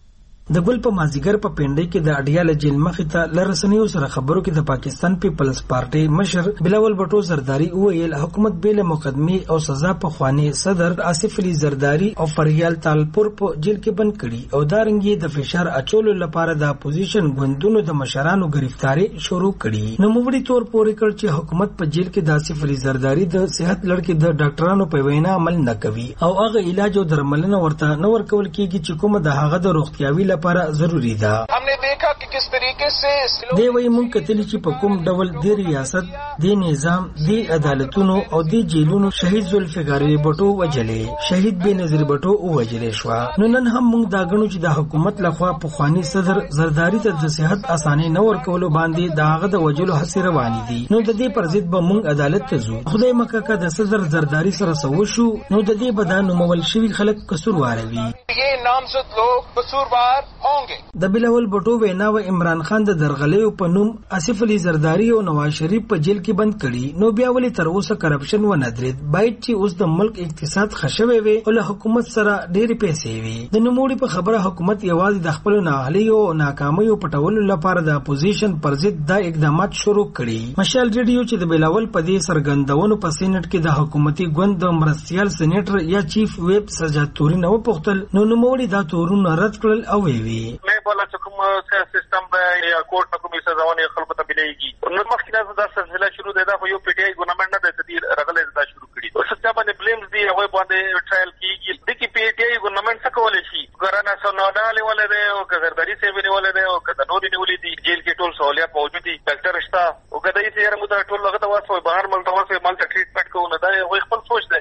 د ګل په مازیګر په پینډۍ کې د اډیاله جیل مخې ته لرسنیو سره خبرو کې د پاکستان پیپلز پارټي مشر بلاول بوټو زرداری وویل حکومت بیل مقدمه او سزا په خواني صدر آصف علي زرداری او فریال تالپور په جیل کې بند کړي او دارنګي د فشار اچولو لپاره د اپوزیشن ګوندونو د مشرانو گرفتاری شروع کړي. نو موږ تور پورې کړ چې حکومت په جیل کې د آصف علي زرداری د صحت لړکې د ډاکټرانو په وینا عمل نه کوي او هغه علاج او درملنه ورته نه ورکول کیږي چې کومه د هغه د روغتیاوي لپاره ضروری ده. हमने देखा कि किस तरीके से دی وی مونږ کتلی چې په کوم ډول د ریاست د نظام د عدالتونو او د جیلونو شهید ذوالفقار بوټو وجلې شهید بنظیر بوټو وجلې شو. نو نن هم مونږ دا غنو چې د حکومت لخوا په خواني صدر زرداری ته د صحت اسانه نه ورکولو باندې د هغه د وجلو هڅې روانې دي. نو د دې پر ضد به مونږ عدالت ته ځو. خدای مکه کا د صدر زرداری سره سو شو نو د دې بدانو مول شوی خلک قصوروار وي. یہ نامزد لوگ قصوروار ہوں گے. د بلاول بوټو وینا و عمران خان د درغلیو په نوم آصف علي زرداری او نواز شریف په جیل کې بند کړي. نو بیا ولې تر اوسه کرپشن و نه درید باید چې اوس د ملک اقتصاد خښوي وي او له حکومت سره ډېری پیسې وي. د نوموړي په خبره حکومت یوازې د خپل نااهلیو او ناکامیو پټولو لپاره د اپوزیشن پر ضد د اقدامات شروع کړي. مشال ریډیو چې د بلاول په دې سرګندونو په سینټ کې د حکومتي ګوند د مرستيال سېنیټر یا چیف ویب سجاد توري نو پختل نو نوموړي دا تورونه رد کړل او وی میں بولا چکم سسٹم یا کورٹ میں کوئی سزاوانی خلق ته ملےږي. نو مخکې دا سلسله شروع ده دا یو پی ټی آی ګورنمنت نه د تدیر رغله دا شروع کړي او څه باندې بلیمز دی هغه باندې ټرایل کیږي. د کی پی ټی آی ګورنمنت څه کولای شي ګرانه سنوډال ولې ده او کزرداری سی ویلې ولې ده او کدا نورې نیولې دي جیل کې ټول سہولیات موجود دي ډاکټر شتا او کدا یې سره موږ ټول لغه ته واسو بهر ملته واسو مال ته ټریټمنټ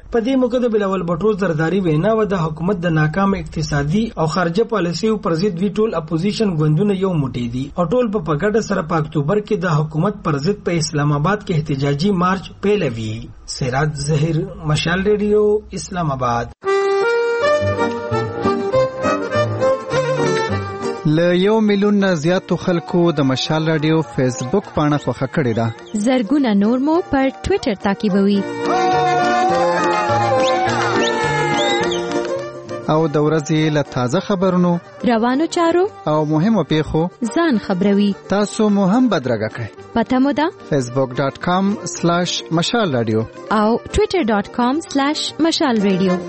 په دې موقع د بلاول بټو زرداری وینا و د حکومت د ناکام اقتصادي او خارجه پالیسي پر ضد وی ټول اپوزیشن ګوندونه یو موټی دي او ټول په پګړه سره په اکتوبر کې د حکومت پر ضد په اسلام آباد کې احتجاجي مارچ پیلوي. سراج ظهیر، مشال ریډیو، اسلام آباد. ل یو میلیون نه زیاتو خلکو د مشال رادیو فیسبوک پاڼه خوښه کړې ده. زرګونه نور مو پر ټوئیټر تعقیبوي. او د ورځې له تازه خبرونو، روانو چارو او مهمو پیښو ځان خبروي. تاسو مو هم بدرګه کړئ. پته مو ده facebook dot com slash مشال رادیو او twitter dot com slash مشال رادیو.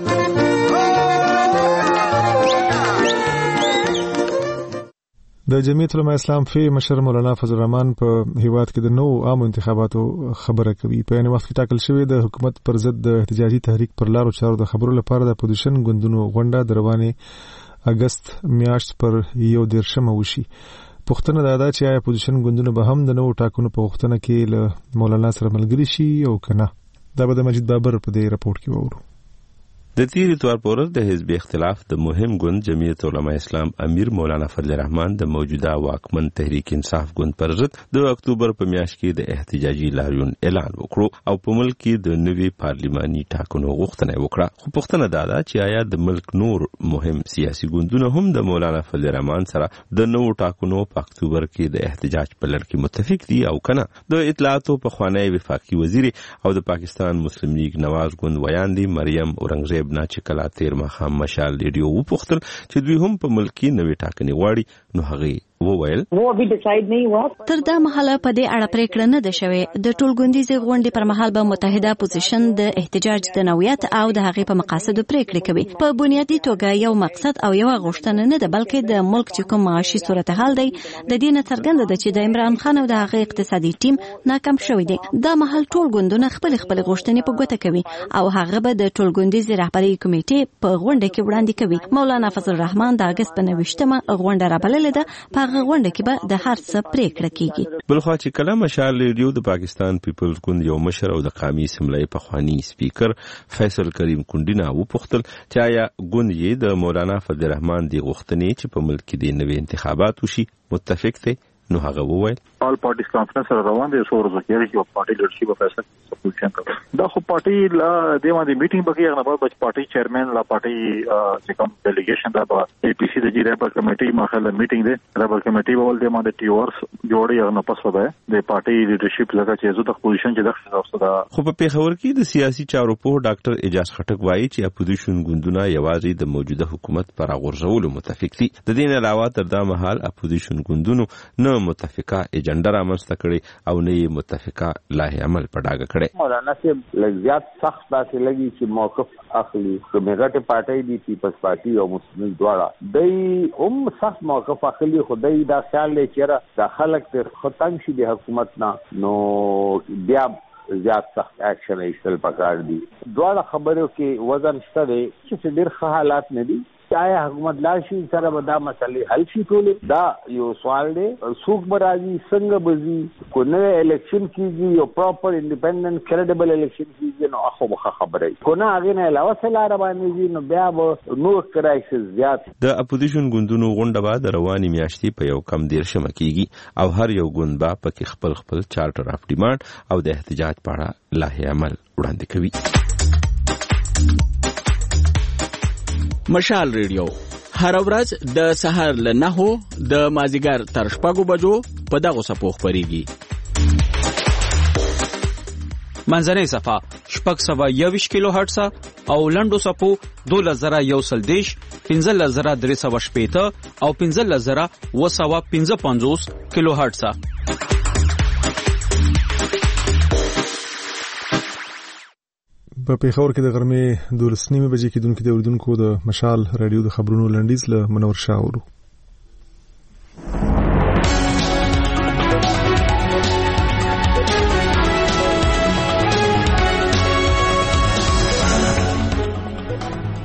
د جمعیت علماء اسلام فی مشر مولانا فضل الرحمن په هیواد کې د نو عام انتخاباتو خبره کوي. په یوه وخت کې ټاکل شوی د حکومت پر ضد د احتجاجي تحریک پر لارو چارو د خبرو لپاره د اپوزیشن ګوندونو غونډه د روانې اگست میاشت پر یو دیرشمه وشي. پوښتنه دا ده چې آیا اپوزیشن ګوندونه به هم د نو ټاکنو په وختونه کې له مولانا سره ملګري شي او کنه. دا به د مجید بابر په دې راپورټ کې وورو. د تیر اتوار پر ورځ د حزب اختلاف د مهم ګوند جمعیت علماء اسلام امیر مولانا فضل الرحمن د موجوده واکمن تحریک انصاف ګوند پر ضد د اکتوبر په میاشت کې د احتجاجي لاریون اعلان وکړو او په ملک کې د نوي پارلیماني ټاکنو غوښتنه وکړه. خو پوښتنه دا ده چې آیا د ملک نور مهم سیاسي ګوندونه هم د مولانا فضل الرحمن سره د نوو ټاکنو په اکتوبر کې د احتجاج په لړ کې متفق دي او کنه. د اطلاعاتو په خوانی وفاقي وزیر او د پاکستان مسلم لیگ نواز ګوند ویاندې مریم اورنګزیب نه چې کله تیر مخام مشال ریډیو وپوښتل چې دوی هم په ملکی نوې ټاکنې غواړي نو هغه وویل نو ابي ډیساید نه و. تر دا مهاله په دې اړه پریکړه نه ده شوې. د ټولګوندیزې غونډې پر مهال به متحده اپوزیشن د احتجاج د نوعیت او د هغې په مقاصدو پریکړه کوي. په بنیادی توګه یو مقصد او یو غوښتنه نه ده بلکې د ملک چې کوم معاشي صورتحال دی د دې نه څرګنده ده چې د عمران خان او د هغې اقتصادي ټیم ناکام شوی دی. دا مهال ټول ګوندونه خپل خپل غوښتنې په ګوته کوي او هغه به د ټولګوندیزې رهبري کمیټې په غونډه کې وړاندې کوي. مولانا فضل الرحمن د اگست په نويشتمه غونډه رابللې ده. په هغه غونډه کې به د هر څه پریکړه کیږي. بلخوا چې کله مشال ریډیو د پاکستان پیپلز ګوند یو مشر او د قومي اسمبلی پخوانی سپیکر فیصل کریم کونډینا وپوښتل چې آیا ګوند یې د مولانا فضل الرحمن دی غوښتنې چې په ملک کې د نوي انتخابات وشي متفق دي. نو هغه وویل آل پارټیز کانفرنس سره روان دي سور زکیری چې پارټي لیډرشپ فیصله سپوزیشن کوي. دا خو پارټي لا د باندې میټینګ بکی هغه په پارټي چیرمن لا پارټي چې کوم ډیلیګیشن دا په ای پی سی د جی ریبل کمیټي مخاله میټینګ دی. ریبل کمیټي ول د باندې ټیورس جوړي هغه پس ودا د پارټي لیډرشپ لکه چې زو د پوزیشن چې دغه اوسه. خو په پیښور کې د سیاسي چارو په ډاکټر اجاز خټک وایي چې اپوزیشن ګوندونه یوازې د موجوده حکومت پر غورځولو متفق دي. د دې نه علاوه تر دا مهال اپوزیشن ګوندونو نه متفقه ایجنډا رامنځته کړي او نه یې متفقه لایحه عمل په ډاګه کړي. مولانا صاحب لږ سخت داسې لګي چې موقف اخلي. کمیټه پارټي دی پیپلز پارټي او مسلم دواړه دای هم سخت موقف اخلي. خدای دا خیال لري چې دا خلک تر ختم شي د حکومت نه نو بیا زیات سخت اکشن ایستل پکار دي. دواړه خبرو کې وزن شته دی چې ډېر ښه حالات نه دي. آیا حکومت لاشي سره به دا مسلې حل شي ټولې؟ دا یو سوال دی. څوک به راځي څنګه به ځي کو نوی الیکشن کېږي یو پراپر انډیپینډنټ کریډیبل الیکشن کېږي نو خو به خبره وي. کو نه هغې نه علاوه څه لاره باندې ځي نو بیا به نور کرایسس زیات. د اپوزیشن ګوندونو غونډه به د روانې میاشتې په یو کم دیرشمه کېږي او هر یو ګوند به پکې خپل خپل چارټر اف ډیمانډ او د احتجاج په اړه لایحه عمل وړاندې کوي. مشال ریډیو هر ورځ د سحر له نهو د مازیګر تر شپږو بجو په دغه صفو خبريږي. منځنۍ صفه شپږ سوه یوویشت کیلو هرټز او لنډو صفو دولس زره یو سل دیش پنځلس زره درې سوه شپېته او پنځلس زره اوه سوه پنځه پنځوس کیلو هرټز. په پیښور کې د غرمې دولس نیمه بجې کې دونکو د اوریدونکو د مشال رادیو د خبرونو لنډیز له منور شاه اورو.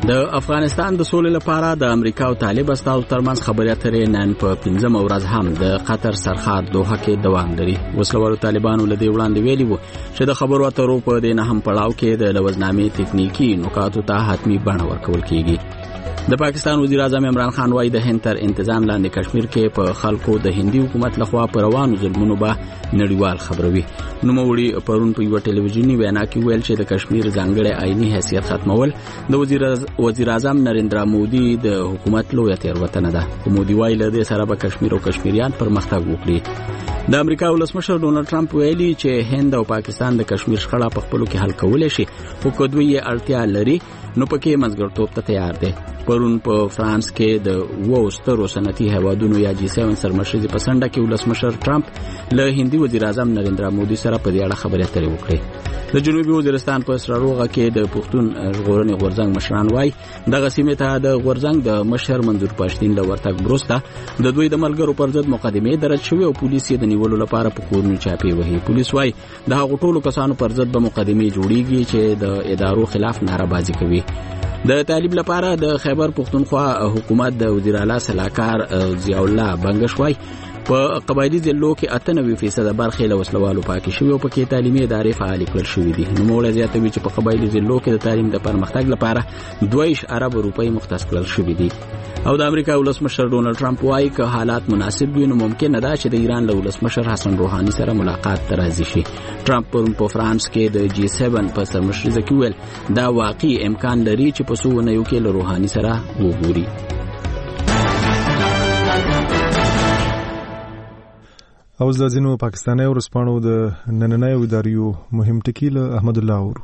د افغانستان د سولې لپاره د امریکا او طالب استازو ترمنځ خبرې اترې نن په پنځمه ورځ هم د قطر سرحد دوحه کې دوام لري. وسلوالو طالبانو له دې وړاندې ویلي وو چې د خبرو اترو په دې نه هم پړاو کې د لوزنامې تکنیکی نکاتو ته حتمی بڼه ورکول کیږي. د پاکستان وزیر اعظم عمران خان وايي د هند تر انتظام لاندې کشمیر کې په خلکو د هندي حکومت لخوا پر روانو ظلمونو به نړیوال خبروي. نوموړي پرون په یو ټلویزیونی وینا کې ویل چې د کشمیر ځانګړی آئینی حیثیت ختمول د وزیر وزیر اعظم نریندرا مودي د حکومت لویه تېروتنه ده. مودي وايي له دې سره به کشمیر او کشمیریان پرمختګ وکړي. د امریکا ولسمشر ډونالد ټرمپ ویلي چې هند او پاکستان د کشمیر شخړه په خپلو کې حل کولای شي خو که دوی یې اړتیا لري نو پکې منځګړیتوب ته تیار دي. پرون په فرانس کې د وو سترو صنعتي هیوادونو یا جی سیون سرمشري په سنډه کې ولسمشر ټرمپ له هندي وزیر اعظم نریندرا مودي سره په دې اړه خبرې اترې وکړې. د جنوبي وزیرستان په سراروغه کې د پښتون ژغورنې غورځنګ مشران وايي دغه سیمې ته د غورځنګ د مشر منظور پښتين له ورتګ وروسته د دوی د ملګرو پر ضد مقدمې درج شوې او پولیس یې د نیولو لپاره په کورونو چاپې وهي. پولیس وايي د هغو ټولو کسانو پر ضد به مقدمې جوړیږي چې د ادارو خلاف نارهبازي کوي. د طالب لپاره د خیبر پختونخوا حکومت د وزیر اعلی سلاکار ضیاء الله بنگش وايي په قبایلی ضلعو کې اته نوي فیصد برخې له وسلوالو پاکې شوي او پکې تعلیمي ادارې فعالې کړل شوې دي. نوموړی زیاتوي چې په قبایلی ضلعو کې د تعلیم د پرمختګ لپاره دوه ارب روپۍ مختص کړل شوې دي. او د امریکا ولسمشر ډونالد ټرمپ وايي که حالات مناسب وي نو ممکن ده چې د ایران له ولسمشر حسن روحاني سره ملاقات ته راضي شي. ټرمپ پرون په فرانس کې د جی سیون په سرمشرۍ کې ویل دا واقعي امکان لري چې په څو ونیو کې له روحاني سره وګوري. او ځینو پاکستاني ورسپانو د نننۍ اداریو مهم ټکی له احمد الله اورو.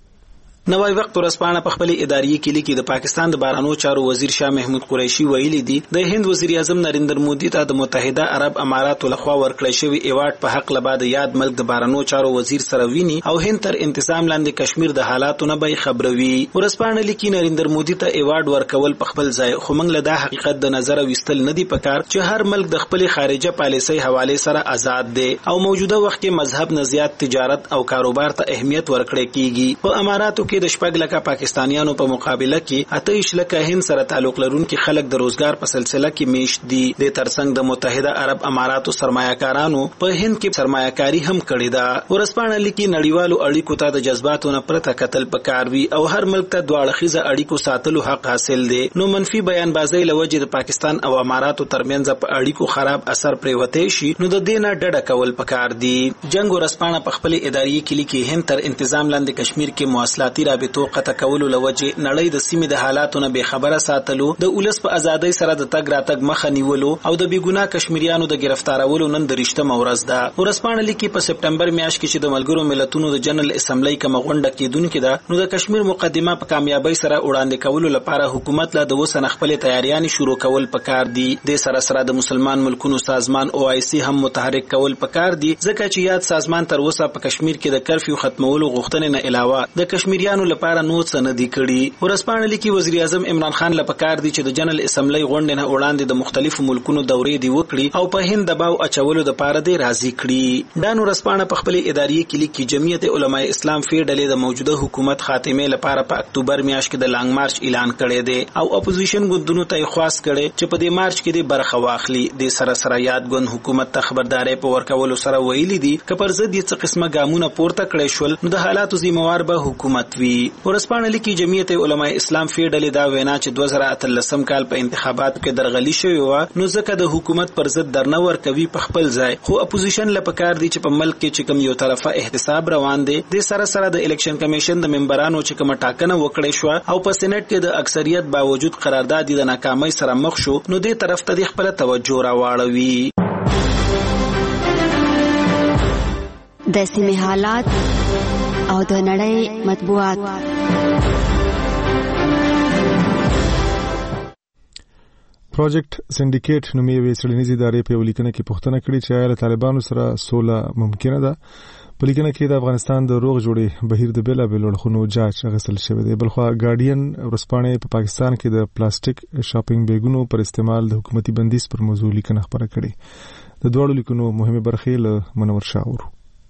نوای وخت ورسپانه په خپل اداري کلی کې د پاکستان د بهرنیو چارو وزیر شاه محمود قریشي ویلي دي د هند وزیر اعظم نریندر مودي ته د متحده عرب اماراتو لخوا ورکړی شوی ایوارډ په حق لبا د یاد ملک د بهرنیو چارو وزیر سره ویني او هند تر انتظام لاندې کشمیر د حالاتو نه به خبروي. ورسپانه لیکي نریندر مودي ته ایوارډ ورکول په خپل ځای خو موږ له دا حقیقت د نظر وستل نه دی پکار چې هر ملک د خپل خارجه پالیسۍ حواله سره آزاد دی او موجوده وخت کې مذهب نه زیات تجارت او کاروبار ته اهمیت ورکړی کیږي. په اماراتو کې د شپږ لکه پاکستانیانو په مقابله کې اتهش لکه هند سره تعلق لرونکي خلک د روزګار په سلسله کې میشت دي. د ترڅنګ د متحده عرب اماراتو سرمایه‌کارانو په هند کې سرمایه‌کاري هم کړې ده. ورسپانه لیکي نړیوالو اړیکو ته د جذباتو نه پرته قتل پکار وي او هر ملک ته دواړه خيزه اړیکو ساتلو حق حاصل دی. نو منفي بیان بازی لوجه د پاکستان او اماراتو ترمنځ په اړیکو خراب اثر پریوته شي نو د دینه ډډه کول پکار دي. جنگ ورسپانه په خپل اداري کلی کې هند تر انتظام لاندې کشمیر کې مواصلاتي رابطو قطع کولو لوجه نړۍ د سیمې د حالاتو نه به خبره ساتلو د ولس په ازادۍ سره د تګ راتګ مخه نیولو او د بیګناه کشمیریانو د گرفتارولو نن د رښتما ورځ ده. ورسپانه لیکي په سپټمبر میاشت کې چې د ملګرو ملتونو د جنرال اسمبلی کوم غونډه کېدونکې ده نو د کشمیر مقدمه په کامیابی سره وړاندې کولو لپاره حکومت له د وسنه خپل تیاریان شروع کول پکار دي. د سره سره د مسلمان ملکونو سازمان او آی سی هم متحرک کول پکار دي ځکه چې یاد سازمان تر اوسه په کشمیر کې د کرفیو ختمولو غوښتنې نه علاوه د کشمیریانو لپاره نو څه نه دی کړی. ورسپانه لیکي وزیر اعظم عمران خان له پکار دی چې د جنرال اسمبلی غونډې نه وړاندې د مختلفو ملکونو دورې دی وکړي او په هند دباو اچولو د پاره دی راضي کړي. دانو ورسپانه په خپل اداري کلی کې جمعیت علماء اسلام فی ډلې د موجوده حکومت خاتمه لپاره په اکتوبر میاشت کې د لانګ مارچ اعلان کړی دی او اپوزیشن ګوندونو ته خواست کړي چې په دې مارچ کې د برخه واخلي. د سره سره یاد ګوند حکومت ته خبرداري په ورکولو سره ویلي دي چې پر ضد یې څه قسمه ګامونه پورته کړی شول نو د حالاتو ذمہوار به حکومت وي. ورسپانه لیکي جمعیت علماء اسلام فی ډلې دا وینا چې دوه زره اتلسم کال په انتخاباتو کې درغلي شوی و نو ځکه د حکومت پر ضد درنه ورکوي په خپل ځای خو اپوزیشن لپاره دي چې په ملک کې چې کوم یو طرفه احتساب روان دي د سره سره د الیکشن کمیشن د ممبرانو چې کوم ټاکنه وکړې شو او په سېنات کې د اکثریت باوجود قرارداد د ناکامۍ سره مخ شو نو دې طرف ته د خپل توجه راوړوي. د سیمې حالات او د نړۍ مطبوعات. پروجیکټ سندیکیټ نومي وی څېړنیزې ادارې په ولیکنه کې پوښتنه کړې چې آیا له طالبانو سره سوله ممکنه ده. په لیکنه کې د افغانستان د روغ جوړې بهیر د بیلابېلو اړخونو جاج اخیستل شوی دی. بلخوا ګارډین ورسپانې په پاکستان کې د پلاستیک شاپینګ بیګونو پر استعمال د حکومتي بندیز پر موضوع لیکنه خبره کړې. د دواړو لیکنو مهمه برخې له منور شاه اورو.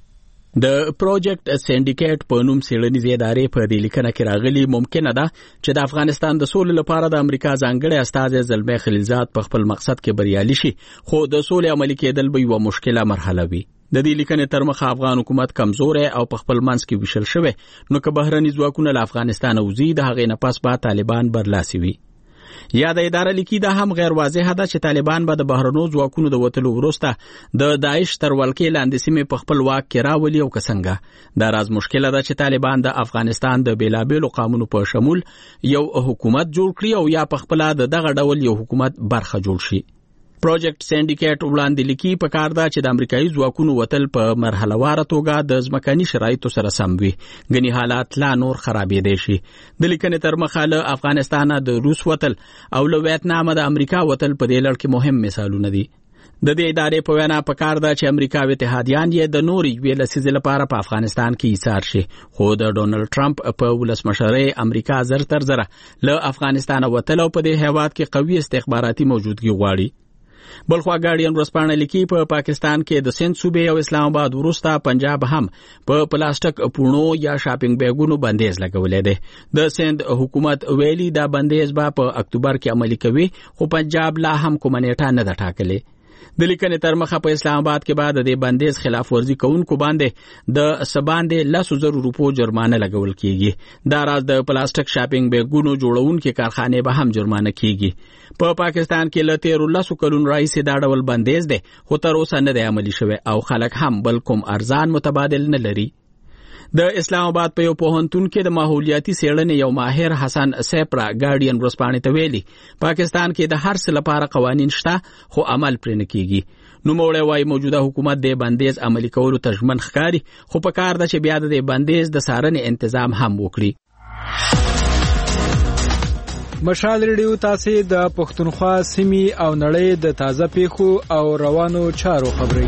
د پروجیکټ سینډیکیټ په نوم څېړنیزې ادارې په دې لیکنه کې راغلي ممکنه ده چې د افغانستان د سولې لپاره د امریکا ځانګړی استازی زلمي خلیلزاد په خپل مقصد کې بریالي شي، خو د سولې عملي کېدل به یوه مشکله مرحله وي. د دې لیکنې تر مخه افغان حکومت کمزوري او په خپل منځ کې ویشل شوی، نو که بهرني ځواکونه له افغانستان وځي د هغې نه پس به طالبان برلاسي وي. یا د اداره لیکي دا هم غیر واضحه ده چې طالبان به د بهرنو ځواکونو د وتلو وروسته د داعش تر ولکې لاندې سیمې په خپل واک کې راولي او که څنګه. دا راز مشکله ده چې طالبان د افغانستان د بیلابیلو قومونو په شمول یو حکومت جوړ کړي او یا په خپل د دغه ډول یو حکومت برخه جوړ شي. پروجیکټ سینډیکیټ وړاندې لیکي په کار ده چې د امریکایي ځواکونو وتل په مرحله واره توګه د ځمکني شرایطو سره سم وي، ګنې حالات لا نور خرابېدی شي. د لیکنې تر مخه له افغانستانه د روس وتل او له ویتنامه د امریکا وتل په دې لړ کې مهم مثالونه دي. د دې ادارې په وینا په کار ده چې امریکا او اتحادیان یې د نورې یوې لسیزې لپاره په افغانستان کې ایثار شي، خو د ډونالډ ټرمپ په ولسمشرۍ امریکا زر تر زره له افغانستانه وتل او په دې هیواد کې قوي استخباراتي موجودګي غواړي. بلخوا ګارډین ورځپاڼه لیکي په پاکستان کې د سند صوبې او اسلام آباد وروسته پنجاب هم په پلاستیک پونو یا شاپینګ بیګونو بندیز لګولې ده. د سند حکومت ویلي دا بندیز به په اکتوبر کې عملي کوي، خو پنجاب لا هم کومه نیټه نه ده ټاکلې. د لیکنې تر مخه په اسلام آباد کې بعد د بندیز خلاف ورزي کوونکو باندې د سباندې لسو زرو روپو جرمانه لګول کیږي. دا راز د پلاستیک شاپینګ بیګونو جوړونکو کارخانې به هم جرمانه کیږي. په پاکستان کې له تیرو لسو کلونو راهیسې دا ډول بندیز دی، خو تر اوسه نه دی عملي شوی او خلک هم بل کوم ارزان متبادل نه لري. د اسلام آباد په یو پوهنتون کې د ماحولیاتي څېړنې یو ماهر حسن سیپرا ګارډین ورځپاڼې ته ویلي پاکستان کې د هر څه لپاره قوانین شته، خو عمل پرې نه کیږي. نوموړی وایي موجوده حکومت د بندیز عملي کولو ته ژمن ښکاري، خو په کار ده چې بیا د بندیز د څارنې تنظیم هم وکړي. مشال ریډیو تاسو د پښتونخوا سیمې او نړۍ د تازه پیښو او روانو چارو خبري.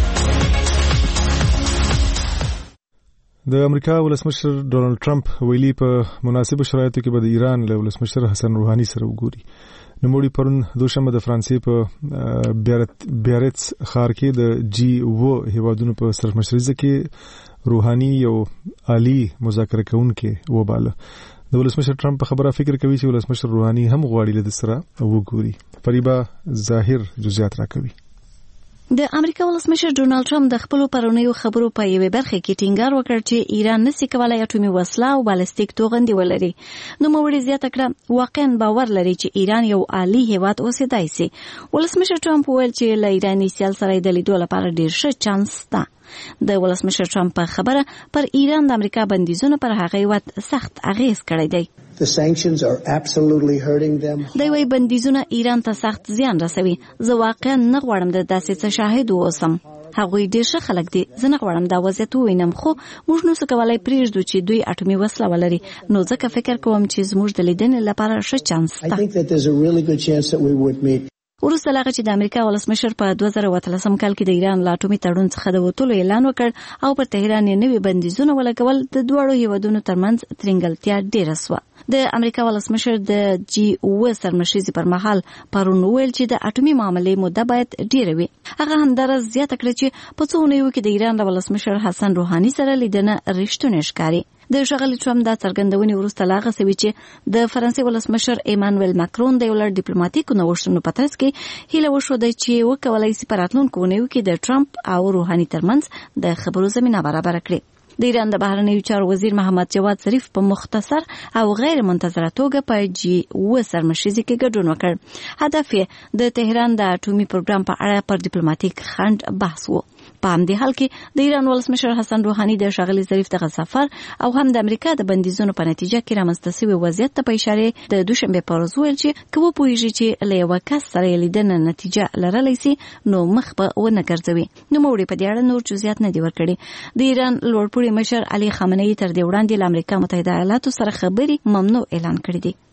د امریکا ولسمشر ډونالډ ټرمپ ویلي په مناسبو شرایطو کې به د ایران له ولسمشر حسن روحاني سره وګوري. نوموړي پرون دوشنبه د فرانسې په بیارټس ښار کې د جی او هیوادونو په سرمشرۍ کې روحاني یو عالی مذاکره کوونکی وباله. د ولسمشر ټرمپ په خبره فکر کوي چې ولسمشر روحاني هم غواړي له سره وګوري. فریبا ظاهر جزئیات راکوي. د امریکا ولسمشر ډونالډ ټرمپ د خپل پرونیو خبرو په یوې برخه کې ټینګار وکړ چې ایران نسي کولای اټومي وسله او بالستیک توغندي ولري. نو موږ زیاته کړه واقعا باور لري چې ایران یو عالی هیواد اوسېدای شي. ولسمشر ټرمپ ویل چې له ایراني سیال سره د لیدو لپاره ډیر ښه چانس شته. د ولسمشر ټرمپ په خبره پر ایران د امریکا بندیزونه پر هغه وخت سخت اغیز کړی دی. The sanctions are absolutely hurting them. دوی وايي بندیزونه ایران ته سخت زیان رسوي. زه واقعا نه غواړم د داسې څه شاهد اوسم. هغوی ډېر ښه خلک دي. زه نه غواړم دا وضعیت ووینم، خو موږ نو څه کولای پرېږدو چې دوی اټومي وسله ولري. نو ځکه فکر کوم چې زموږ د لیدنې لپاره ښه چانس شته. I think that there's a really good chance that we would meet. وروسته لاغه چې د امریکا ولسمشر په دوه زره اتلسم کال کې د ایران له اټومي تړون څخه د وټولو اعلان وکړ او پر تهران یې نوي بندیزونه ولګول، د دوړو هیوادونو ترمنځ ترنګلتیا ډیره سوه. د امریکا ولسمشر د جی او سرمشرۍ پر مهال پرون ویل چې د اټومي معاملې مده باید ډیره وي. هغه همدارس زیاته کړه چې په څو اونیو کې د ایران ولسمشر حسن روحاني سره لیدنه رښتونه ښکاري. د ښاغلي ټرمپ د څرګندونې وروسته لاغه سوي چې د فرانسې ولسمشر ایمانوئل ماکرون د یو لړ ډیپلوماټیکو نوښتونو په ترڅ کې هیله وشوده چې وکولای شي په راتلونکو اونیو کې د ټرمپ او روحاني ترمنځ د خبرو زمینه برابر کړي. د ایران د بهرنیو چارو وزیر محمد جواد ظریف په مختصر او غیر منتظره توګه په جی او سرمشرۍ کې ګډون وکړ. هدف یې د تهران د اټومي پروګرام په اړه پر ډیپلوماټیک خنډ بحث و. په همدې حال کې د ایران ولسمشر حسن روحاني د ښاغلي ظریف دغه سفر او هم د امریکا د بندیزونو په نتیجه کې رامنځته شوی وضعیت ته په اشاره د دوشنبه په ورځ ویل چې که وپوهیږي چې له یوه کس سره لیدنه نتیجه لرلی شي نو مخ به ونه ګرځوي. نو موږ په دې اړه نور جزئیات نه دي ورکړي. د ایران لوړپوړي مشر علي خامنه‌ای تر دې وړاندې له امریکا متحده ایالاتو سره خبري ممنوع اعلان کړی دی.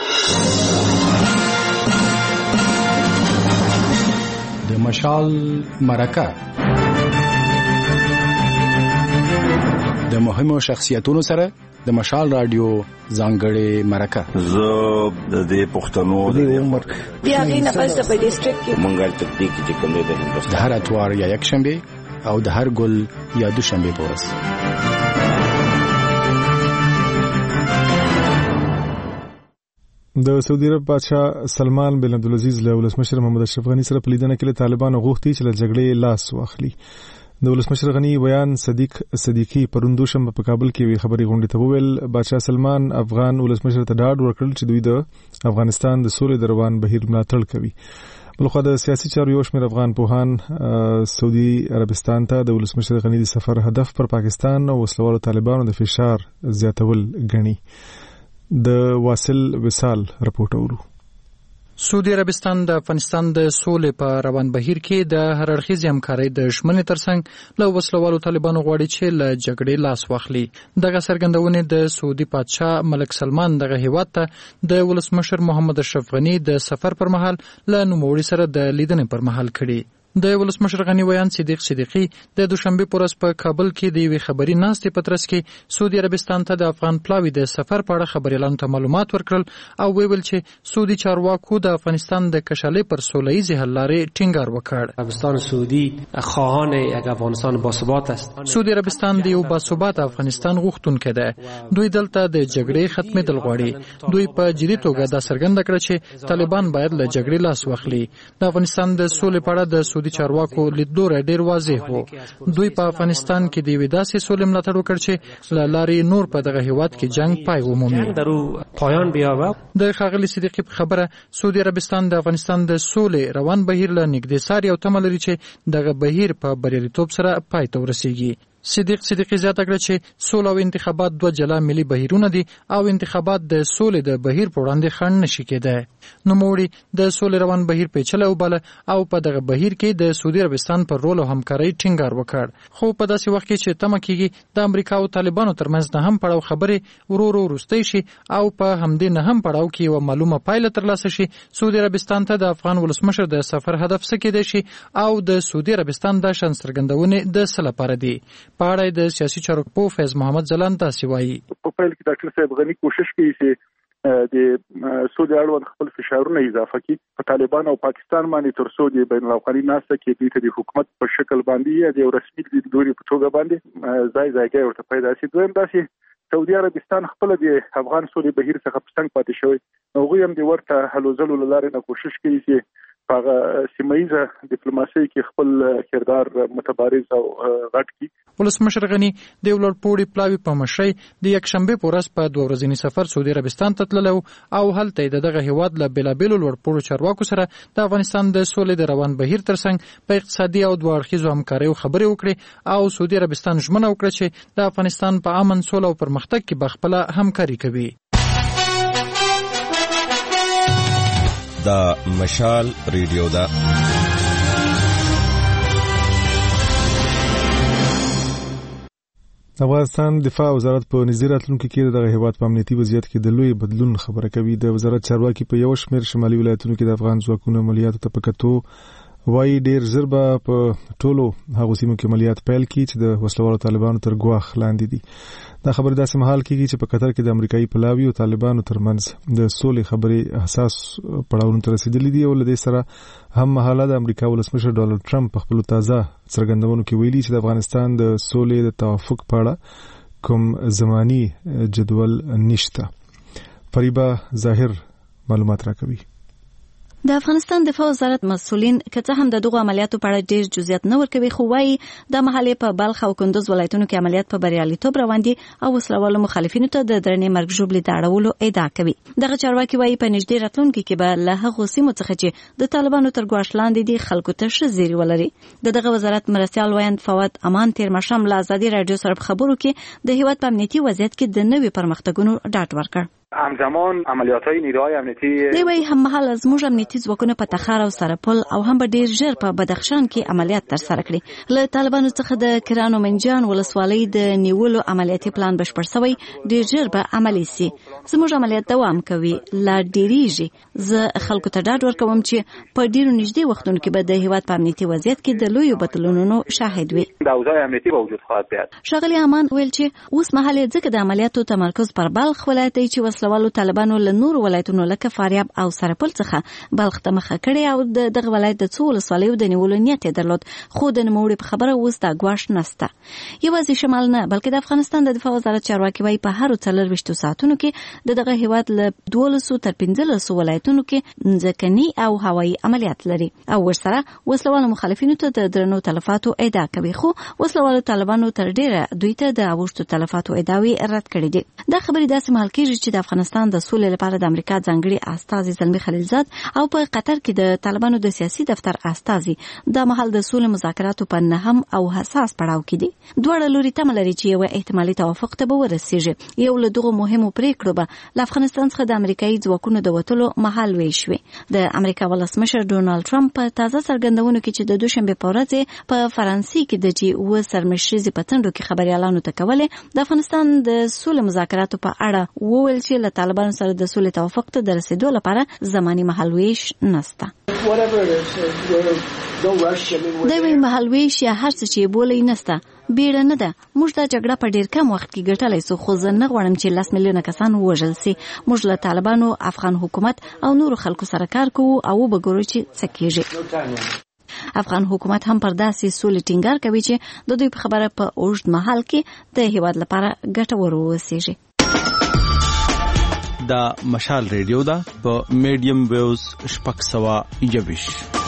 د مشال مرکه د مهمو شخصیتونو سره د مشال رادیو ځانګړې مرکه. زه د دې پښتنو د عمر بیا غي نه پس په ډیسټریکټ کې مونږه تکتیک چې کوم دی د هر اتوار یا یک شنبه او د هر ګل یا دوشنبه په ورځ. د سعودي عرب بادشاه سلمان بن عبدالعزيز له ولسمشر محمد اشرف غني سره په لیدنه کې طالبانو غوښتي چې له جګړې لاس واخلي. د ولسمشر غني بیان صدیق صدیقی پروندو شم په کابل کې وی خبري غونډه ته ویل بادشاه سلمان افغان ولسمشر ته ډاډ ورکړل چې دوی د افغانستان د سولې دروان بهیر ملاتړ کوي. بلخو د سیاسي چارو یو شمېر افغان پوهان سعودي عربستان ته د ولسمشر غني د سفر هدف پر پاکستان او وسلوالو طالبانو د فشار زیاتول غني. د واصل وصال رپورټ اورو. سعودي عربستان د افغانستان د سولې په روان بهیر کې د هر اړخیزې همکارۍ د ژمنې ترڅنګ له وسلوالو طالبانو غواړي چې له جګړې لاس واخلي. دغه څرګندونې د سعودي پادشاه ملک سلمان دغه هیواد ته د ولسمشر محمد اشرف غني د سفر پر مهال له نوموړي سره د لیدنې پر مهال کړي. د ولسمشر غني ویان صدیق صدیقی د دوشنبه پر ورځ په کابل کې د یوې خبري ناستې په ترڅ کې سعودي عربستان ته د افغان پلاوی د سفر په اړه خبريالانو ته معلومات ورکړل او ویل چې سعودي چارواکو د افغانستان د کشالې پر سوله‌ایزې حل لارې ټینګار وکړ. عربستان سعودي خواهان یک افغانستان باثبات است. سعودي عربستان د یو باثبات افغانستان غوښتونکی دی. دوی دلته د جګړې ختمېدل غواړي. دوی په جدي توګه دا څرګنده کړه چې طالبان باید له جګړې لاس واخلي. د افغانستان د سولې په اړه د سعودي چارواکو لیدلوری ډیر واضح وو. دوی په افغانستان کې د یوې داسې سولې ملاتړ وکړ چې له لارې نور په دغه هیواد کې جنگ پای ومومي. درو پایان بیاوه. د ښاغلي صدیقی په خبره سعودي عربستان د افغانستان د سولې روان بهیر له نږدې ساري او تمه لري چې دغه بهیر په بریالیتوب سره پای ته ورسیږي. صدیق صدیقی زیاته کړه چې سوله او انتخابات دوه جلا ملي بهیرونه دي او انتخابات د سولې د بهیر په وړاندې خنډ نشي کېدای. نو موړي د سولې روان بهیر پیچلې وباله او په دغه بهیر کې د سعودي عربستان پر رول او همکارۍ ټینګار وکړ. خو په داسې وخت کې چې تمه کېږي د امریکا او طالبانو ترمنځ نه هم پړاو خبرې ورو ورو وروستۍ شي او په همدې نه هم پړاو کې یو معلومه پایله ترلاسه شي. سعودي عربستان ته د افغان ولسمشر د سفر هدف څه کېدای شي او د سعودي عربستان د شان څرګندونې د څه لپاره دي. په اړه د سیاسي چارو په فیض محمد زلان تاسو وایي. په پیل کې ډاکټر صاحب غني کوشش کوي چې د سعودي اړوند خپل فشارونه اضافه کړي په طالبان او پاکستان باندې تر څو د بین الافغاني ناسته کې دوی ته د حکومت په شکل باندې یا د یو رسمي لیدلوري په توګه باندې ځای ځای ورته پیدا شي. دویم داسې سعودي عربستان خپل د افغان سولې بهیر څخه پښتنګ پاتې شوی. هغوی هم د ورته هلو ځلو لاره نه کوشش کوي چې په سیمایي ډیپلوماسي کې خپل کردار متبارز او غټ کی. ولسمشر غني د ولړپوړي پلاوی په مشرۍ د یک شنبه په ورځ په دوه ورځنی سفر سعودي عربستان ته تللو او هلته دغه هیواد له بلابلو لړپوړو چارواکو سره د افغانستان د سولې د روان بهیر ترڅنګ په اقتصادي او دوه اړخیزو همکارۍ خبرې وکړي او سعودي عربستان ژمنه وکړه چې د افغانستان په امن سوله او پرمختګ کې به خپل همکاري کوي. دا مشال ریډیو دا افغانستان دفاع وزارت په نږدې راتلونکي کې دغه هیواد په امنیتي وضعیت کې د لوی بدلون خبره کوي. د وزارت چارواکي په یو شمېر شمالي ولایتونو کې د افغان ځواکونو عملیاتو ته په کتو وایي ډیر زر به په ټولو هغو سیمو کې عملیات پیل کړي چې د وسلوالو طالبانو تر ګواښ لاندې دي. دا خبره داسې مهال کېږي چې په قطر کې د امریکایي پلاوي او طالبانو ترمنځ د سولې خبرې حساس پړاوونو ته رسیدلې دي او له دې سره هم مهاله د امریکا ولسمشر ډونالد ټرمپ په خپلو تازه څرګندونو کې ویلي چې د افغانستان د سولې د توافق په اړه کوم زماني جدول نشته. فریبا ظاهر معلومات راکوي. د افغانستان دفاع وزارت مسؤلین کته هم د دغه عملیاتو په اړه ډیر جزئیات نه ورکوي خو وايي د محلې په بلخ او کندوز ولایتونو کې عملیات په بریالیتوب روان دي او وسلوالو مخالفینو ته د درنې مرګ ژوبلې د اړولو ادعا کوي. دغه چارواکي وايي په نږدې راتلونکي کې به له هغو سیمو څخه چې د طالبانو تر ګواښ لاندې دي خلکو ته ښه زیری ولري. د دغه وزارت مرستیال وایند فواد امان تیر مشام له ازادي رادیو سره خبرو کې د هیواد په امنیتي وضعیت کې د نوي پرمختګونو ډاډ ورکړ. همزمان عملیات‌های نیروهای امنیتی دی وی هم محل از موږ امنیتي ځواکونه په تخار او سرپل او هم به ډیر ژر په بدخشان کې عملیات تر سره کړي. له طالبانو څخه د کرانو منجان ولسوالۍ د نیولو عملیاتي پلان بشپړ شوی ډیر ژر به عملی سي. زموږ عملیات دوام کوي لا ډیریږي. زه خلکو ته ډاډ ورکوم چې په ډیرو نږدې وختونو کې به د هیواد په امنیتي وضعیت کې د لویو بدلونونو شاهد وي. د اوضاع امنیتي وجود خواهد بیاد. شاغلی امان ویل چې اوس مهال ځکه د عملیاتو تمرکز پر بلخ ولایت چې وسله وسلوالو طالبانو له نور ولایتونو لکه فاریاب او سرپل څخه بلخ ته مخه کړې او د دغه ولایت د څو ولسوالیو د نیولو نیت یې درلود، خو د نوموړي په خبره اوس دا ګواښ نشته. یوازې شمال نه بلکې د افغانستان د دفاع وزارت چارواکي وايي په هر څلرویشتو ساعتونو کې د دغه هیواد له دولسو تر پنځلسو ولایتونو کې ځمکني او هوایي عملیات لري او ورسره وسلوالو مخالفینو ته د درنو تلفاتو ادعا کوي، خو وسلوالو طالبانو تر ډیره دوی ته د اوښتو تلفاتو ادعاوې رد کړې دي. دا خبرې داسې مهال کېږي چې د افغانستان د سولې لپاره د امریکا ځانګړي استازي زلمي خلیلزاد او په قطر کې د طالبانو د سیاسي دفتر استازي د مهال د سولې مذاکراتو په نهم او حساس پړاو کې دي. دواړه لوري تمه لري چې یو احتمالي توافق ته به ورسیږي. یو له دغو مهمو پریکړو به له افغانستان څخه د امریکایي ځواکونو د وتلو مهال ویشوي. د امریکا ولسمشر ډونالد ټرمپ په تازه څرګندونو کې چې د دوشنبه په ورځ په فرانسې کې د جی او سرمشرزي په تندو کې خبريالانو ته کولې د افغانستان د سولې مذاکراتو په اړه وویل چې له طالبانو سره د سولې توافق ته د رسیدو لپاره زماني مهالويش نشته. د وی مهالويش یا هر څه چې بولې نشته بیره نه ده. موږ دا جګړه په ډیر کم وخت کې ګټلای سو، خو زه نه غواړم چې لس میلیونه کسان ووژل سي. موږ له طالبانو، افغان حکومت او نورو خلکو سره کار کوو او وګورو چې څه کیږي. افغان حکومت هم پر داسې سولې ټینګار کوي چې د دوی په خبره په اوږد مهال کې د هیواد لپاره ګټور ووسیږي. دا مشال ریډیو ده په میډیم ویوز شپږ سوه یوویش.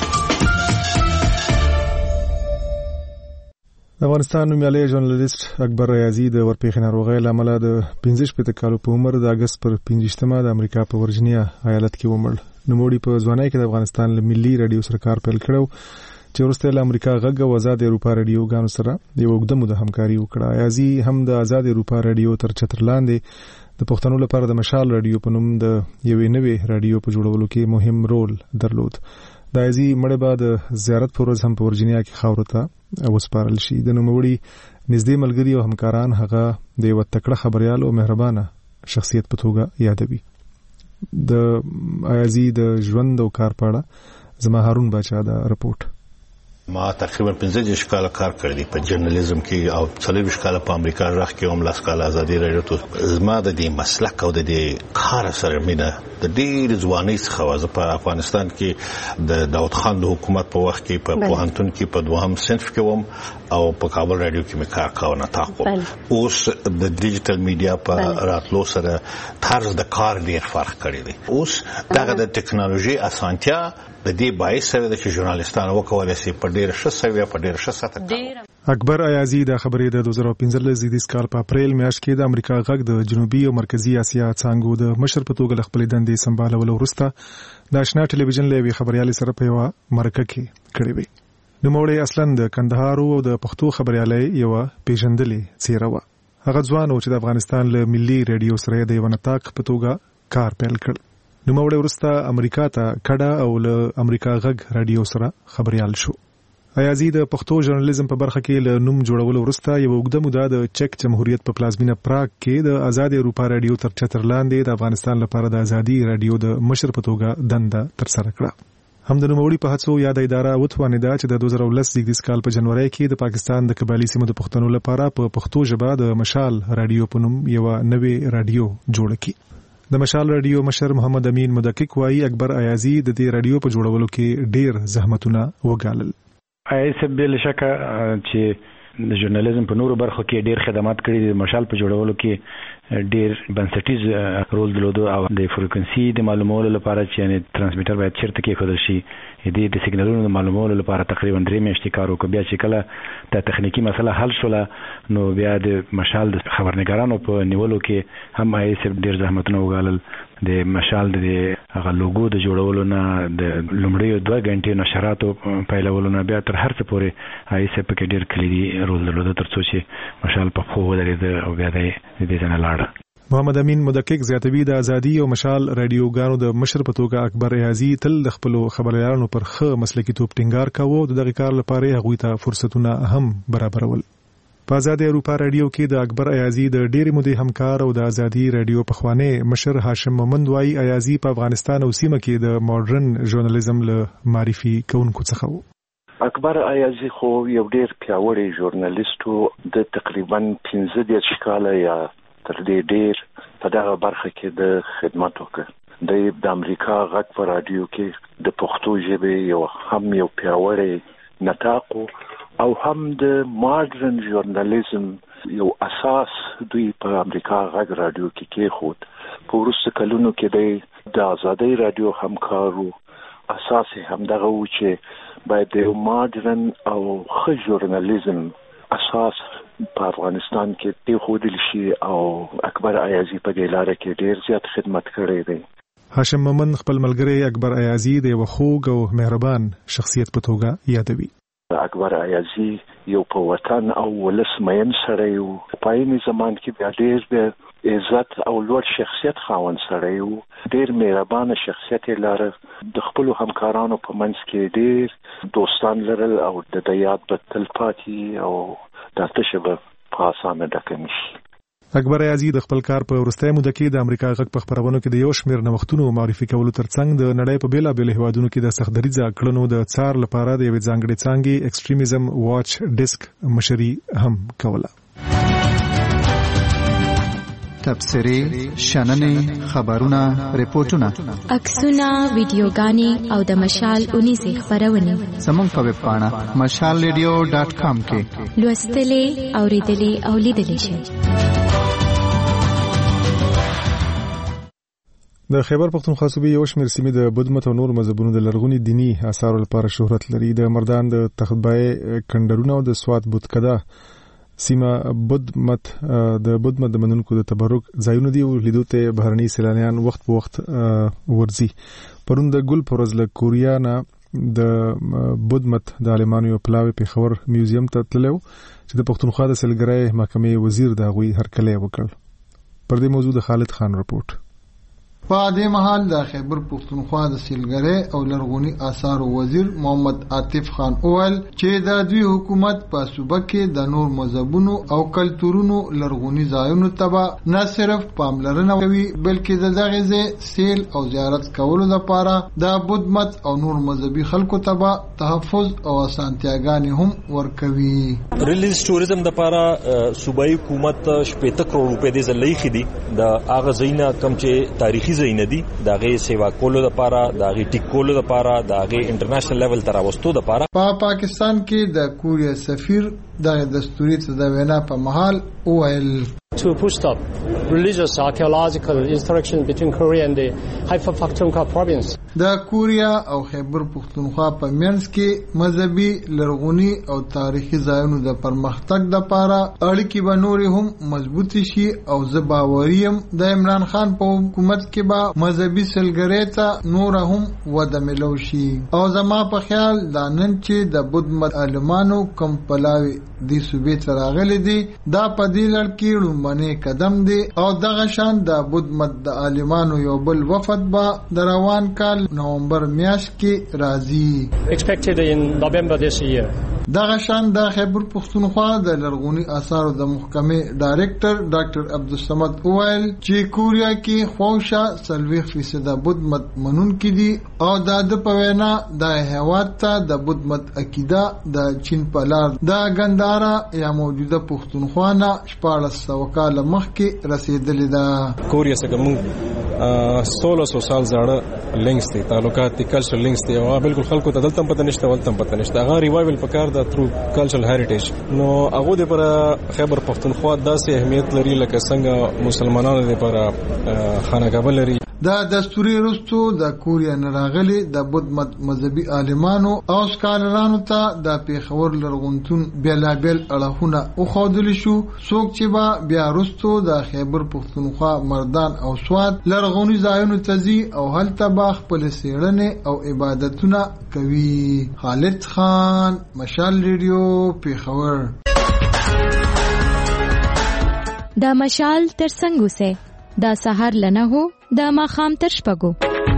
افغانستان نومیالی ژورنالیست اکبر ریاضي د ورپېښې ناروغۍ له امله د پنځه شپېته کالو په عمر د اګست پر پنځویشتمه د امریکا په ورجینیا ایالت کې ومړ. نوموړي په ځوانۍ کې د افغانستان له ملي رادیو سره کار پیل کړو چې وروسته له امریکا غږ او آزاد اروپا رادیوګانو سره یو اوږده موده همکاري وکړه. ریاضي هم د آزاد اروپا رادیو تر چتر لاندې د پښتنو لپاره د مشال رادیو په نوم د یوې نوې رادیو په جوړولو کې مهم رول درلود. د ریاضي مړی به د زیارت پر ورځ هم په ورجینیا کې خاورو ته وسپارل شي. د نوموړي نږدې ملګري او همکاران هغه د یوه تکړه خبریال او مهربانه شخصیت په توګه یادوي. د ریاضي د ژوند او کار په اړه زما هارون باچا دا رپورټ. ما تقریبا پنځه دېرش کاله کار کړی په جرنالیزم کې او څلوېښت کاله په امریکا غږ کې هم لاس کاله ازادي رادیو ته. زما د دې مسلک او د دې کار سره مینه د ډېر ځوانۍ څخه وه. په افغانستان کې د داود خان د حکومت په وخت کې په پوهنتون کې په دوهم صنف کې وم او په کابل رادیو کې مې کار کاوه نطاق وم. اوس د ډیجیټل میډیا په راتلو سره طرز د کار ډېر فرق کړی دی. اوس دغه د ټکنالوژي اسانتیا د دې باعث سره چې ژورنالیستان وکولای شي په ډېر ښه سویه په ډېر ښه سطح. اکبر ریاضي د خبرې د دوه زره پنځلس زیږدیز کال په اپریل میاشت کې د امریکا غږ د جنوبي او مرکزی اسیا څانګو د مشر په توګه خپل دندې سمبالول وروسته د آشنا ټلویزیون له وی خبريالي سره په یو مرکه کې کړې وي. نوموړی اصلا د کندهار او د پښتو خبريالي یو پیژندلې څیره و. هغه ځوان او چې د افغانستان له ملي رادیو سره د یو نطاق په توګه کار پیل کړ. نوموړی وروسته امریکا ته کډه او له امریکا غږ رادیو سره خبريال شو. ریاضي د پښتو ژورنالیزم په برخه کې له نوم جوړولو وروسته یو اوږده موده د چک جمهوریت په پلازمینه پراګ کې د آزاد اروپا رادیو تر چتر لاندې د افغانستان لپاره د آزادي رادیو د مشر په توګه دنده ترسره کړه. هم د نوموړي په هڅو یاد اداره وتوانېده چې د دوه زره ولس زیږدیز کال په جنوري کې د پاکستان د قبایلی سیمو د پښتنو لپاره په پښتو ژبه د مشال رادیو په نوم یو نوې رادیو جوړه کړي. د مشال رادیو مشر محمد امین مدقق وايي اکبر ریاضي د دې رادیو په جوړولو کې ډېر زحمتونه وګالل. ایسه بل شکه چې د ژورنالیزم په نورو برخو کې ډېر خدمات کړي دي. مشال په جوړولو کې ډېر بنسټیز رول درلود او د فریکونسي د معلومولو لپاره چې یعنی ترانسمیټر باید چیرته کې خودل شي د دې سیګنالونو د معلومولو لپاره تقریبا درې میاشتې کار وکړ. بیا چې کله د تخنیکی مسله حل شوله نو بیا د مشال د خبرنګارانو په نیولو کې هم ایسه ډېر زحمتونه وګالل. د مشال د هغه لوګو د جوړولو نه د لومړی دوه غنټې نشراتو پیلولو نه بیا تر هر څه پورې ایسه په کې ډېر کلیدي رول درلود تر څو چې مشال په خو ودرېد او بیا د دې ځنه لاړ. محمد امین مدقق زیاتوي د ازادي او مشال رادیوګانو د مشر په توګه اکبر ریاضي تل د خپل خبريالانو پر ښه مسلکي توپ ټینګار کاوه. د دغه کار لپاره هغوی ته فرصتونه هم برابرول. په آزاد اروپا رادیو کې د اکبر ریاضي د ډېرې مودې همکار او د آزادي رادیو پخوانی مشر هاشم مومند وايي ریاضي په افغانستان او سیمه کې د ماډرن ژورنالیزم له معرفي کوونکو څخه و. اکبر ریاضي خو یو ډېر پیاوړی ژورنالیست و. د تقریبا پنځه دېرش کاله یا تر دې ډېر په دغه برخه کې د خدمت وکړ د امریکا غږ په رادیو کې د پښتو ژبې یو هم یو پیاوړی نطاق او هم د ماډرن ژورنالیزم یو اساس دوی په امریکا غږ رادیو کې کېښود. په وروسته کلونو کې د آزادۍ رادیو همکارو اساس هم دغه و چې باید د ماډرن او ښه ژورنالیزم اساس په افغانستان کې کېښودل شي او اکبر ایازي په دې لاره کې ډېر زیات خدمت کړی دی. هاشم مومن خپل ملګری اکبر ایازي د یو خوږ او مهربان شخصیت په توګه یادوي. اکبر ایازي یو په وطن او ولس مین سړی و. په عین زمان کې بیا ډېر د عزت او لوړ شخصیت خاوند سړی و. ډېر مهربان شخصیت یې لاره. د خپلو همکارانو په منځ کې ډېر دوستان لرل او د یاد به تل پاتې او دا تشه به په اسانه ډکه نشي. اکبر ایازي د خپل کار په وروستۍ موده کې د امریکا غږ په خبرونو کې د یو شمېر نوښتونو معرفي کولو ترڅنګ د نړۍ په بیلابېلو هیوادونو کې د سختدریځه کړنو د څار لپاره د یوې ځانګړې څانګې ایکسټریمیزم واچ ډیسک مشري هم کوله. تبصرې، شننې، خبرونه، ریپورتونه، عکسونه، ویډیوګانې او د مشال اونیزې خبرونه زموږ په ویب پاڼه مشال ریډیو ډاټ کام کې لوستلې، اوریدلې او لیدلې شئ. د خیبر پختونخوا صوبې یو شمېر سیمې د بدمت او نور مذهبونو د لرغوني دینی آثارو لپاره شهرت لري. د مردان د تختبای کندرونه او د سوات بودکده سیمه بدمت د بدمت د منونکو د تبرک ځایونه دی او لیدو ته بهرني سیلانیان وخت په وخت ورځي. پرون د ګل پرز له کوریا نه د بدمت د عالمانو یو پلاوی پیښور میوزیم ته تللو چې د پښتونخوا د سیلګرۍ محکمې وزیر دا غوي هرکلی وکړ. پر دې موضوع د خالد خان رپورت. په دې مهال د خیبر پښتونخوا د سیلګرۍ او لرغوني آثارو وزیر محمد عاطف خان اول چې د دوی حکومت په صوبه کې د نور مذهبونو او کلتورونو لرغوني ځایونو ته نه صرف پاملرنه کوي بلکې د دغه ځای سیل او زیارت کولو لپاره د بدمت او نور مذهبي خلکو ته تحفظ او اسانتیاګانې هم ورکوي. ریلیز ټوریزم لپاره صوبایي حکومت شپږ کروڑ روپۍ د زلې خدي د اغه زینا کم چې تاریخي زینه دي دغه سیوا کولو لپاره دغه ټیک کولو لپاره دغه انټرنیشنل لیول تر اوستو لپاره په پاکستان کې د کوریا سفیر د دستوري تداوینا په محل اوایل to boost up religious archaeological interaction between Korea and the Khyber Pakhtunkhwa province. د کوریا او خیبر پختونخوا په منځ کې مذهبي لرغوني او تاریخي ځایونو د پرمختګ لپاره اړیکې به نورې هم مضبوط شي او زه باوریم د عمران خان په حکومت کې به مذهبي سیلګرۍ ته نور هم وده ملو شي او زما په خیال دا نن چې د بدمت عالمانو کوم پلاوي د صوبې ته راغلي دي دا په دې لړ کې باندې قدم دی او دغه شان د بدمت د عالمانو یو بل وفد به د روان کال نومبر میاشت کې راځي expected in November this year. دغه شان د خیبر پختونخوا د لرغوني آثارو د محکمې ډایریکټر ډاکټر عبدالصمد اوایل چې کوریا کې خوښه سلويخ فیصد بدمت منون کې دي او د د پوینا د هیواد ته د بدمت عقیده د چین په لار د ګندارا یا موجوده پختونخوا نه شپږ سوه کال مخکې رسیدلې ده. کوریا څخه موږ سولہ سو سال زړه لینکس دي تعلقات دي کلچرل لینکس دي او بالکل خلکو ته دلته پته نشته ولته پته نشته هغه ریوایول پکار د تھرو کلچرل هریټیج نو هغه د پر خیبر پختونخوا داسې اهمیت لري لکه څنګه مسلمانانو لپاره خانقاه لري. د دستوري رستو د کوریا نراغلي د بدمت مذهبي عالمانو او سکالرانو ته د پیښور لرغونتون بیلابل اړهونه او خودل شو څوک چې با بیا رستو د خیبر پختونخوا مردان او سوات لرغوني ځایونو تزي او هلته با خپل سیړنه او عبادتونه کوي. خالد خان مشال ریډیو پیښور. دا مشال ترڅنګ وسه دا سحر لنه هو دا ماخام تر شپګو.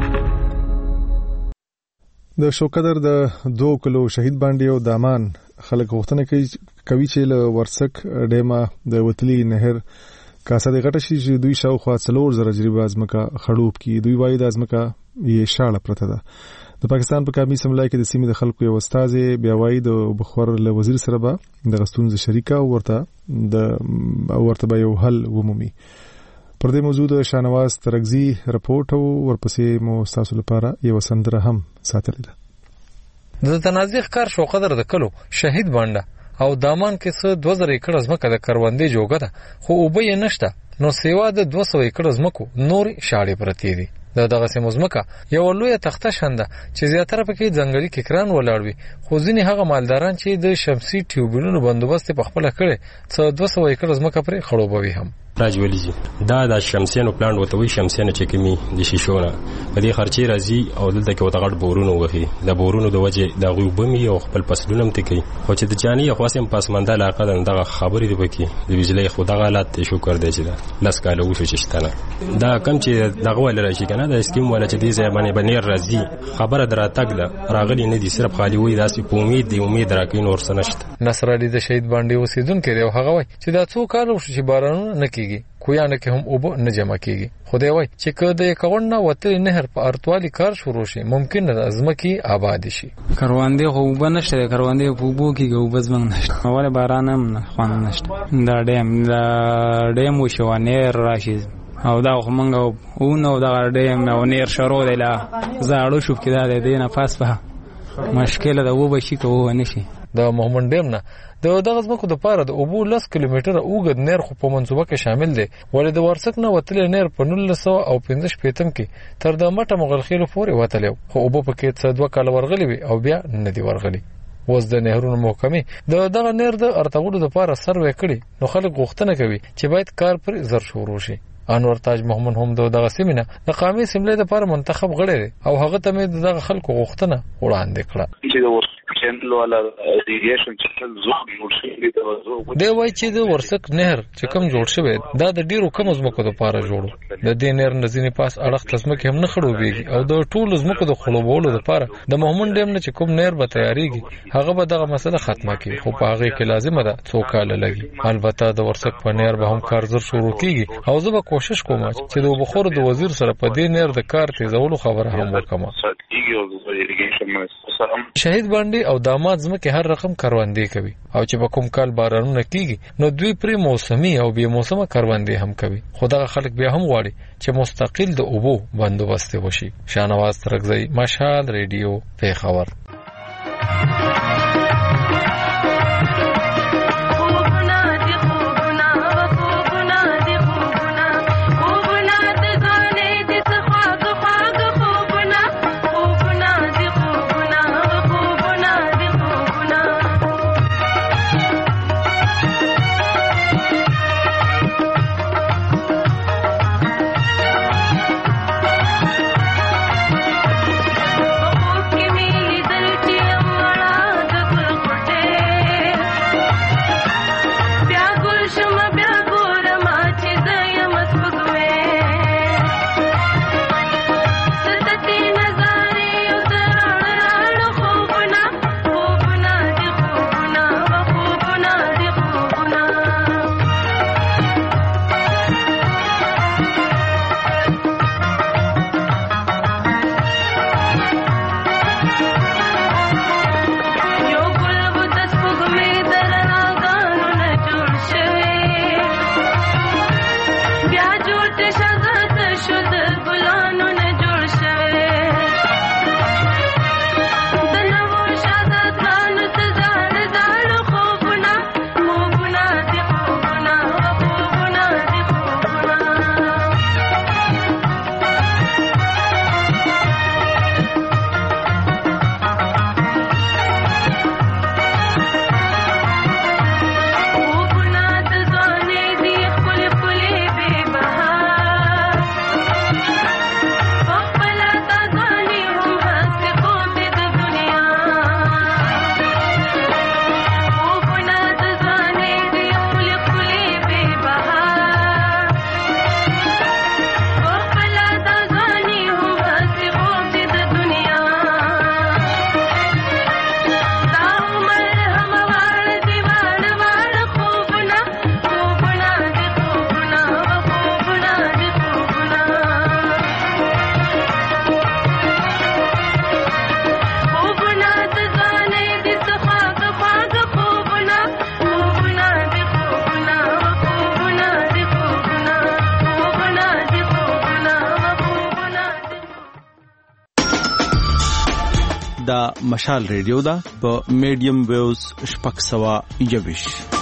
د شوکدر د دوه کلو شهید باندې او دامان خلک غوښتنه کوي کوي چې له ورسک ډیما د وتلی نهر کاسه د غټه شي چې دوی شاوخوا څلور زره جریبه ازمکا خړوب کی دوی وایي د ازمکا یې شاړه پرته ده. د پاکستان په قومي سملای کې د سیمې د خلکو یو استاد بیا وایي د بخور له وزیر سره به د غستونز شریکه ورته د ورته به یو حل ومومي. پر دې موضوع د شانواز ترغزي رپورټ او ورپسې مو تاسو لپاره یو سندره هم ساتلې ده. د تنازع کار شو قدر د کلو شهید باندې او دامان کې څه دوه زره ایکړ ځمکه د کروندې جوګه ده خو اوبه یې نشته نو سیوا د دوه سوه ایکړ ځمکو نور شاړې پرتې دي. د دغه سیمه ځمکه یو لویه تخته شنده چې زیاتره پکې ځنګلي ککران ولاړ وي خو ځینې هغه مالداران چې د شمسي ټیوبونو بندوبست په خپل کړي څه دوه سوه ایکړ ځمکه پرې خړوبوي هم. راجولېږي دا د شمسیانو پلان وته وي شمسیانو چې کمی د شیشونه په دې خرچې راځي او دلته کې وته غړ بورونو وهي د بورونو د وجه د غوبمي او خپل فصلونه متکي خو چې د جاني خاصم پاسمنده علاقه دغه خبرې دی پکې د بجلی خدا غلط شکر دی چې دا لاس کاله وشو چې شتنه دا کم چې دغه ول راشي کنه د اسکیم ولا چې دې ځای باندې بنیر راځي خبره دراتګ ده راغلی نه دي صرف خالی وي داسې په امید دی امید راکې نور سنشت. نصر علي د شهید باندې اوسیدونکو دی او هغه وای چې دا څو کال وشو چې بارانونه نه کیږي کویانه کې هم اوبه نه جمع کیږي. خدای وای چې کله د کاوړنه وته نهر په ارتوالي کار شروع شي ممکن ده ازمکه آباد شي. کروندې خو وب نشته کروندې په بو کې وب زمنګ نشته اوله باران هم نه خوان نشته دا ډیم دا ډیم وشو نهر راشي او دا خو منګو او نو دا ډیم او نهر شروع دی لا زاړو شو کې دا د دینه پاس په مشکل ده وب شي کوو نشي. د محمد ډیم نه د دغه ځمکو د پاره د اوبو لس کیلومتره اوږد نهر خو په منصوبه کې شامل دی ولې د ورسک نه وتل نهر په نولس سوه او پنځه شپېتم کې تر د مټه مغلخیلو پورې وتل خو اوبو پکې څه دوه کال ورغلي وي او بیا نه دی ورغلي. وز د نهرونو محکمې د دغه نهر د ارتغولو د پاره سروې کړي نو خلک غوښتنه کوي چې باید کار پر زر شروع شي. انور تاج محمد هم دغه سیمینه د قومي سیملې لپاره منتخب غړی دی او هغه ته مې دغه خلکو غوښتنه وړاندې کړه چې د چینل والا ریګیشن چې زو جوړ شي دی وای چې د ورسک نهر چې کوم جوړ شوی دا د ډیرو کم زمکو لپاره جوړو د دې نهر نزینې پاس اړخ تسمکه هم نه خړوبېږي او د ټولو زمکو د خړوبولو لپاره د محمد ډیم نه چې کوم نهر به تیاریږي هغه به دغه مسله ختمه کړي خو په هغه کې لازمه ده څو کال لګي. البته د ورسک په نهر به هم کار زر شروع کیږي او زه به کوشش کوم چې د بخور د وزیر سره په دې نهر د کار تیزولو خبره هم وکړم. شهید باندې او داماد زمکه هر رقم کاروندې کوي او چې په کوم کال بارانونه کیږي نو دوی پرې موسمي او بې موسمه کاروندې هم کوي خو دغه خلک بیا هم غواړي چې مستقل د اوبو بندوبست وشي. شانواز ترغزي مشال ریډیو پیښور. دا مشال ریډیو دا په میډیم ویوز شپږ سوه یوویشت